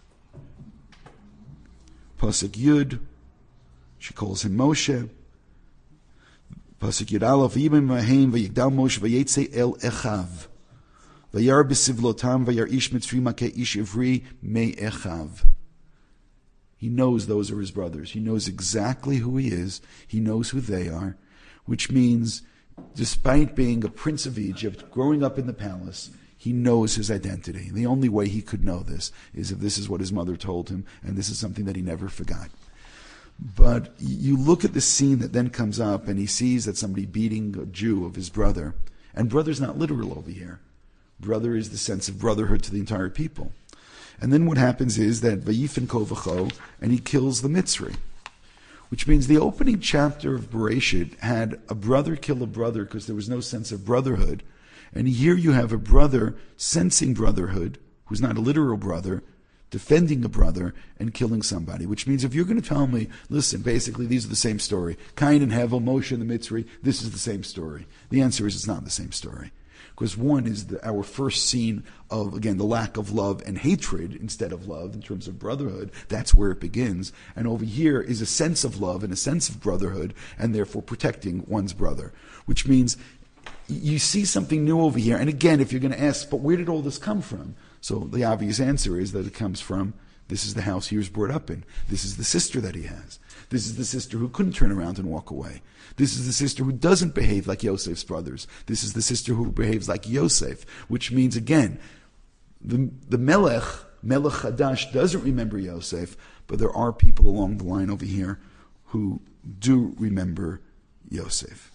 Pasuk Yud. She calls him Moshe. Pasuk Yud Aleph, V'yibim v'ahem v'yigdal Moshe v'yetze el echav. V'yar b'sivlotam v'yar ish mitzri makeh ish ivri me echav. He knows those are his brothers. He knows exactly who he is. He knows who they are, which means despite being a prince of Egypt, growing up in the palace, he knows his identity. The only way he could know this is if this is what his mother told him, and this is something that he never forgot. But you look at the scene that then comes up, and he sees that somebody beating a Jew of his brother, and brother's not literal over here. Brother is the sense of brotherhood to the entire people. And then what happens is that Vayifin Kovacho, and he kills the Mitzri. Which means the opening chapter of Bereshit had a brother kill a brother because there was no sense of brotherhood. And here you have a brother sensing brotherhood, who's not a literal brother, defending a brother and killing somebody. Which means if you're going to tell me, listen, basically these are the same story. Cain and Hevel, Moshe and the Mitzri, this is the same story. The answer is it's not the same story. Because one is our first scene of, again, the lack of love and hatred instead of love in terms of brotherhood. That's where it begins. And over here is a sense of love and a sense of brotherhood, and therefore protecting one's brother. Which means you see something new over here. And again, if you're going to ask, but where did all this come from? So the obvious answer is that it comes from, this is the house he was brought up in. This is the sister that he has. This is the sister who couldn't turn around and walk away. This is the sister who doesn't behave like Yosef's brothers. This is the sister who behaves like Yosef, which means, again, the Melech Hadash doesn't remember Yosef, but there are people along the line over here who do remember Yosef.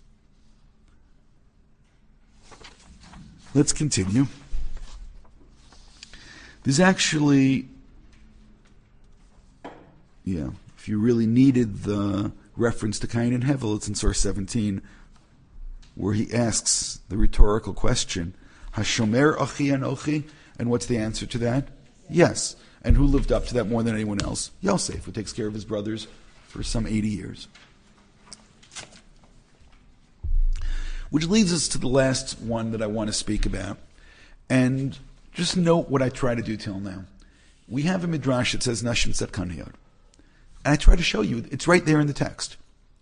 Let's continue. There's actually, if you really needed the reference to Cain and Hevel, it's in source 17, where he asks the rhetorical question, Hashomer Achi Anochi? And what's the answer to that? Yes. And who lived up to that more than anyone else? Yosef, who takes care of his brothers for some 80 years. Which leads us to the last one that I want to speak about. And just note what I try to do till now. We have a midrash that says Nashim Tzadkaniyot. And I try to show you, it's right there in the text.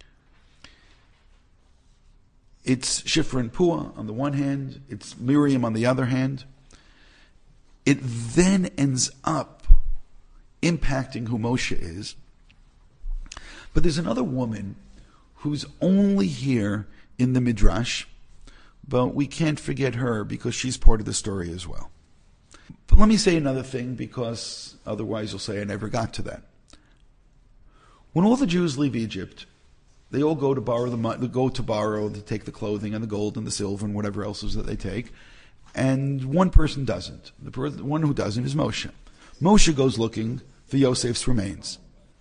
It's Shifra and Puah on the one hand, it's Miriam on the other hand. It then ends up impacting who Moshe is. But there's another woman who's only here in the midrash, but we can't forget her because she's part of the story as well. But let me say another thing, because otherwise you'll say I never got to that. When all the Jews leave Egypt, they all go to borrow to take the clothing and the gold and the silver and whatever else is that they take. And one person doesn't. The one who doesn't is Moshe. Moshe goes looking for Yosef's remains.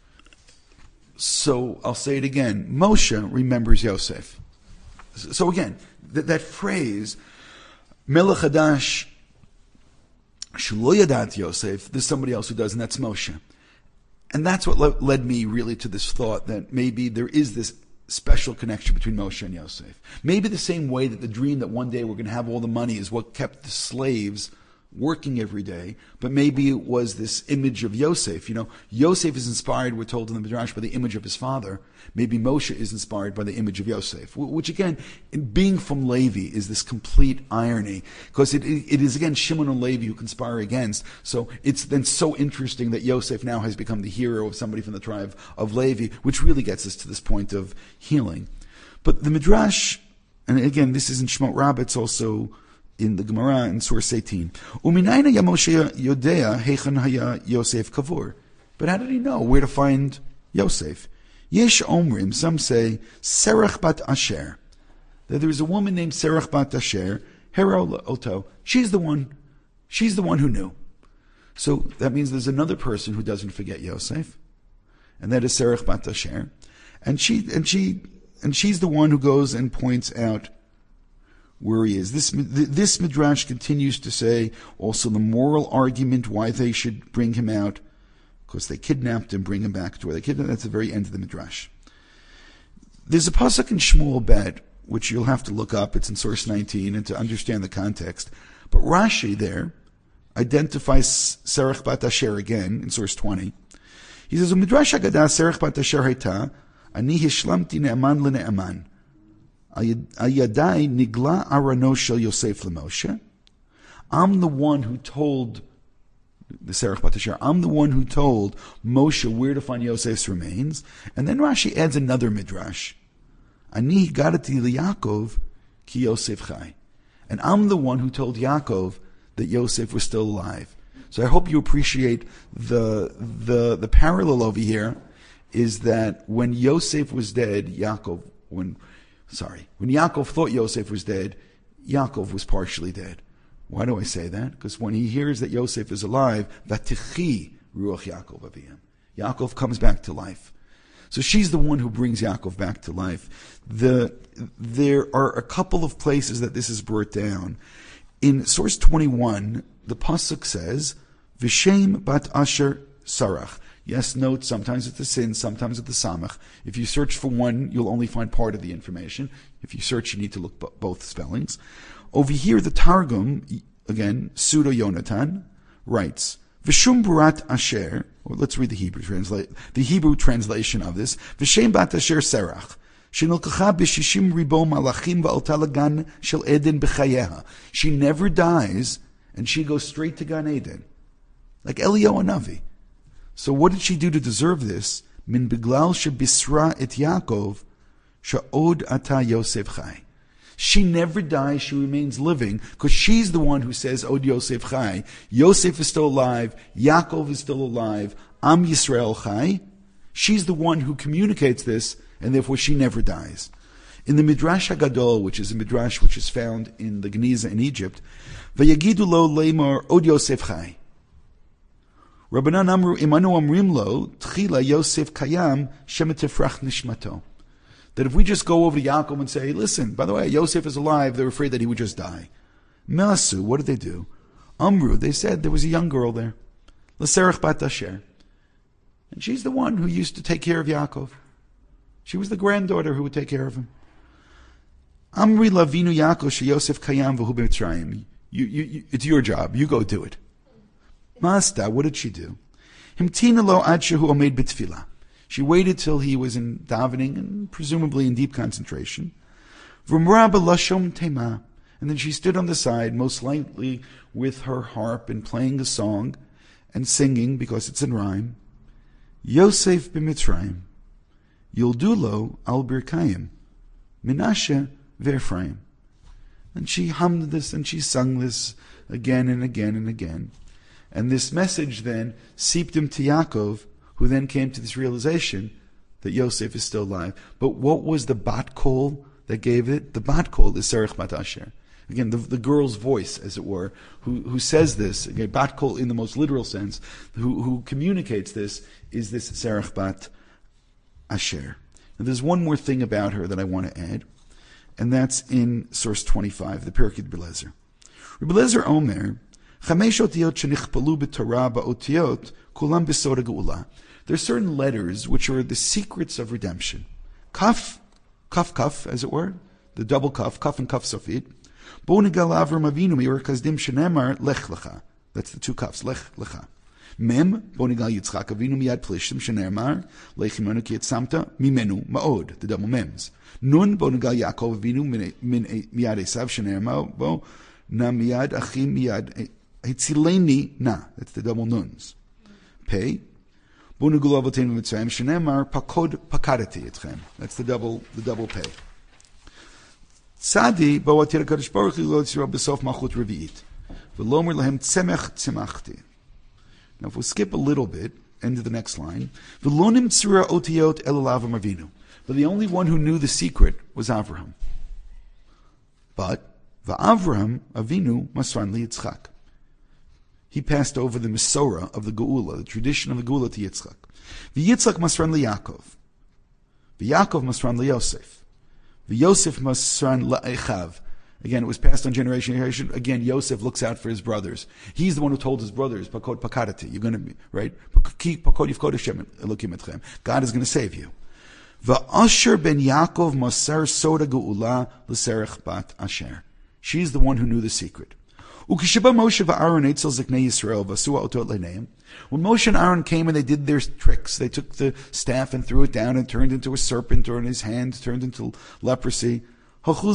So I'll say it again. Moshe remembers Yosef. So again, that phrase, Melech Hadash Shelo Yadat Yosef, there's somebody else who does, and that's Moshe. And that's what led me really to this thought that maybe there is this special connection between Moshe and Yosef. Maybe the same way that the dream that one day we're going to have all the money is what kept the slaves working every day, but maybe it was this image of Yosef. Yosef is inspired, we're told in the Midrash, by the image of his father. Maybe Moshe is inspired by the image of Yosef, which again, being from Levi is this complete irony, because it is again Shimon and Levi who conspire against. So it's then so interesting that Yosef now has become the hero of somebody from the tribe of Levi, which really gets us to this point of healing. But the Midrash, and again, this is in Shemot Rabbah, it's also in the Gemara in source 18. Uminayna ya Moshe yodea heichan haya Yosef kavur. But how did he know where to find Yosef? Yesh omrim, some say, Serach bat Asher. That there is a woman named Serach bat Asher, Hera Oto. She's the one who knew. So that means there's another person who doesn't forget Yosef, and that is Serach bat Asher. And she's the one who goes and points out where he is. This midrash continues to say also the moral argument why they should bring him out, because they kidnapped him, bring him back to where they kidnapped him. That's the very end of the midrash. There's a pasuk in Shmuel Bet, which you'll have to look up. It's in source 19, and to understand the context. But Rashi there identifies Serach bat Asher again in source 20. He says, "Midrash Haggadah Serach bat Asher hayta ani hishlamti ne'aman le'ne'aman." Ayadai nigla arano shel Yosef leMoshe. I'm the one who told the Serach bat Asher. I'm the one who told Moshe where to find Yosef's remains. And then Rashi adds another midrash. Ani gadati liYaakov ki Yosef chai. And I'm the one who told Yaakov that Yosef was still alive. So I hope you appreciate the parallel over here is that when Yosef was dead, when Yaakov thought Yosef was dead, Yaakov was partially dead. Why do I say that? Because when he hears that Yosef is alive, Vatichi Ruach Yaakov Aviyam. Yaakov comes back to life. So she's the one who brings Yaakov back to life. There are a couple of places that this is brought down. In source 21, the pasuk says, V'shem bat Asher Sarach. Yes, note, sometimes it's the sin, sometimes it's the samach. If you search for one, you'll only find part of the information. If you search, you need to look both spellings. Over here, the Targum, again, Pseudo Yonatan, writes, V'shum burat asher, or let's read the Hebrew translation of this. V'shem bat asher serach, shenilkacha b'shishim ribo malachim v'alta lagan shel Eden b'chayeha. She never dies, and she goes straight to Gan Eden. Like Eliyahu Hanavi. So what did she do to deserve this? Min biglal shebisra et Yaakov, sha'od ata Yosef chai. She never dies, she remains living, because she's the one who says, Od Yosef chai. Yosef is still alive, Yaakov is still alive, Am Yisrael chai. She's the one who communicates this, and therefore she never dies. In the Midrash HaGadol, which is a Midrash which is found in the Geniza in Egypt, Vayagidu lo leimor Od Yosef chai. Rabbanan amru imanu amrim lo tchila Yosef kayam shemetefrach nishmato. That if we just go over to Yaakov and say, listen, by the way, Yosef is alive, they're afraid that he would just die. Me'asu, what did they do? Amru, they said there was a young girl there. L'serach bat Asher. And she's the one who used to take care of Yaakov. She was the granddaughter who would take care of him. Amri lavinu Yaakov she Yosef kayam v'hu b'Mitzrayim. It's your job. You go do it. Masta, what did she do? Himtina lo ad shehu omed b'tfilah. She waited till he was in davening and presumably in deep concentration. V'mra b'lashon tema. And then she stood on the side, most likely with her harp and playing a song and singing because it's in rhyme. Yosef b'Mitzrayim. Yildulo al birkayim. Menashe v'Ephraim. And she hummed this and she sung this again and again and again. And this message then seeped him to Yaakov, who then came to this realization that Yosef is still alive. But what was the bat kol that gave it? The bat kol is Serach bat Asher. Again, the girl's voice, as it were, who says this, again, bat kol in the most literal sense, who communicates this, is this Serach bat Asher. Now, there's one more thing about her that I want to add, and that's in source 25, the Pirkei Rebbe Lezer. Rebbe Lezer Omer, Chamesh otiyot shenichpalu b'Torah ba'otiyot kulam b'soda geula. There are certain letters which are the secrets of redemption. Kaf, as it were, the double kaf and kaf sofit. Bo nigal Avram Avinu me'or kazdim shenemar lech lecha. That's the two kafs, lech lecha. Mem, bo nigal Yitzchak Avinu miyad plishtim shenemar lech imenu ki yitzamta mimenu ma'od, the double mems. Nun, bo nigal Yaakov Avinu min miyad Esav shenemar bo na miyad achim miyad Hitzileni na, that's the double nuns. Pei, bunugul avoteinu mitzrayim shenemar pakod pakadati etchem. That's the double pei. Tzadi bo atir HaKadosh Baruch Hu lo yitzra b'sof malchut revi'it v'lomer lahem tzemech tzemachti. Now if we skip a little bit, end of the next line, v'lo nimtzura otiyot el Avram Avinu. But the only one who knew the secret was Avraham. But v'Avraham Avinu masran li Yitzchak. He passed over the Mesorah of the Geula, the tradition of the Geula to Yitzchak. V'Yitzchak masran liYaakov. V'Yaakov masran liYosef. V'Yosef masran la'echav. Again, it was passed on generation to generation. Again, Yosef looks out for his brothers. He's the one who told his brothers, Pakod pakadati. You're going to be, right? Pakod yifkod Hashem elokim etchem. God is going to save you. V'Asher ben Yaakov masar soda Geula l'serech bat Asher. She's the one who knew the secret. When Moshe and Aaron came and they did their tricks, they took the staff and threw it down and turned into a serpent, or in his hand turned into leprosy. So when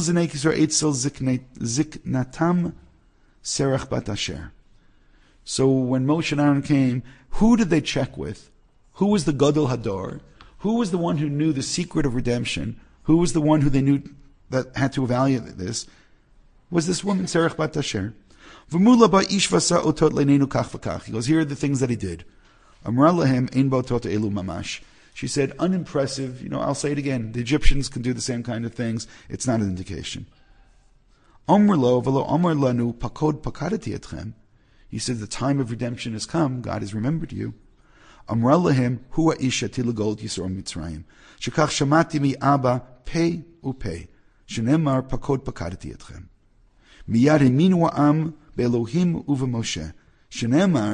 Moshe and Aaron came, who did they check with? Who was the Gadol Hador? Who was the one who knew the secret of redemption? Who was the one who they knew that had to evaluate this? Was this woman, Serach bat Asher? He goes, here are the things that he did. She said, unimpressive. I'll say it again. The Egyptians can do the same kind of things. It's not an indication. He said, the time of redemption has come. God has remembered you. Miyad heminu ha'am be'Elohim uve'Moshe, shenemar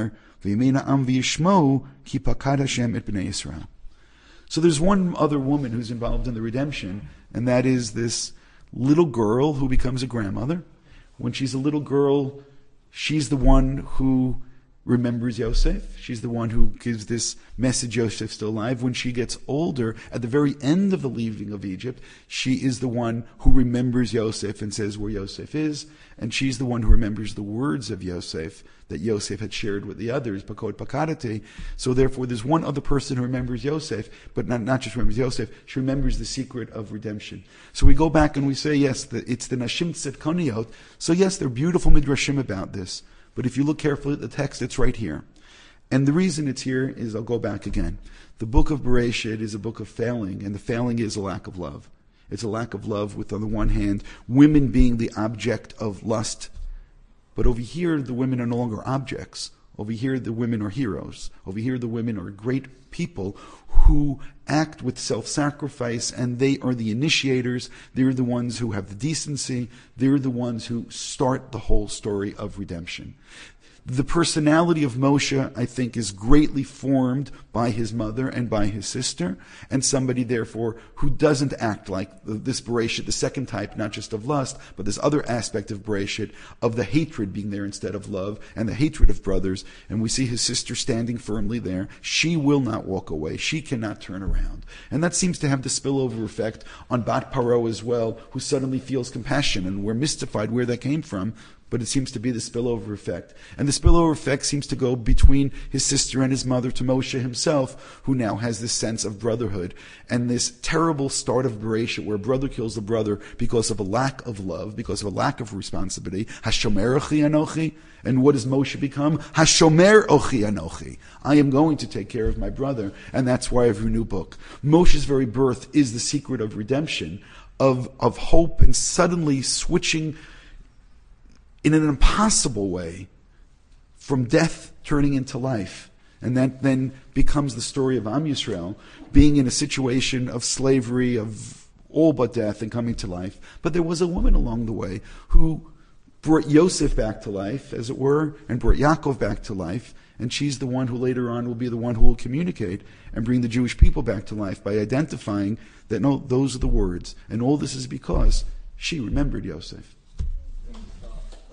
V'yimena am v'yishmou ki pakad Hashem et b'nei Yisrael. So there's one other woman who's involved in the redemption, and that is this little girl who becomes a grandmother. When she's a little girl, she's the one who remembers Yosef. She's the one who gives this message, Yosef's still alive. When she gets older, at the very end of the leaving of Egypt, she is the one who remembers Yosef and says where Yosef is. And she's the one who remembers the words of Yosef that Yosef had shared with the others, Pakod Pakadate. So therefore, there's one other person who remembers Yosef, but not just remembers Yosef, she remembers the secret of redemption. So we go back and we say, yes, it's the Nashim Tzedkoniot. So yes, there are beautiful midrashim about this. But if you look carefully at the text, it's right here. And the reason it's here is, I'll go back again. The book of Bereshit is a book of failing, and the failing is a lack of love. It's a lack of love with, on the one hand, women being the object of lust. But over here, the women are no longer objects. Over here, the women are heroes. Over here, the women are great people who act with self-sacrifice, and they are the initiators. They're the ones who have the decency. They're the ones who start the whole story of redemption. The personality of Moshe, I think, is greatly formed by his mother and by his sister, and somebody, therefore, who doesn't act like this Bereshit, the second type, not just of lust, but this other aspect of Bereshit, of the hatred being there instead of love, and the hatred of brothers. And we see his sister standing firmly there. She will not walk away. She cannot turn around. And that seems to have the spillover effect on Bat Paro as well, who suddenly feels compassion, and we're mystified where that came from. But it seems to be the spillover effect. And the spillover effect seems to go between his sister and his mother to Moshe himself, who now has this sense of brotherhood. And this terrible start of Bereshit, where a brother kills a brother because of a lack of love, because of a lack of responsibility. Hashomer ochi anochi. And what does Moshe become? Hashomer ochi anochi. I am going to take care of my brother. And that's why I have a new book. Moshe's very birth is the secret of redemption, of hope, and suddenly switching in an impossible way from death turning into life. And that then becomes the story of Am Yisrael being in a situation of slavery, of all but death, and coming to life. But there was a woman along the way who brought Yosef back to life, as it were, and brought Yaakov back to life. And she's the one who later on will be the one who will communicate and bring the Jewish people back to life by identifying that, no, those are the words. And all this is because she remembered Yosef.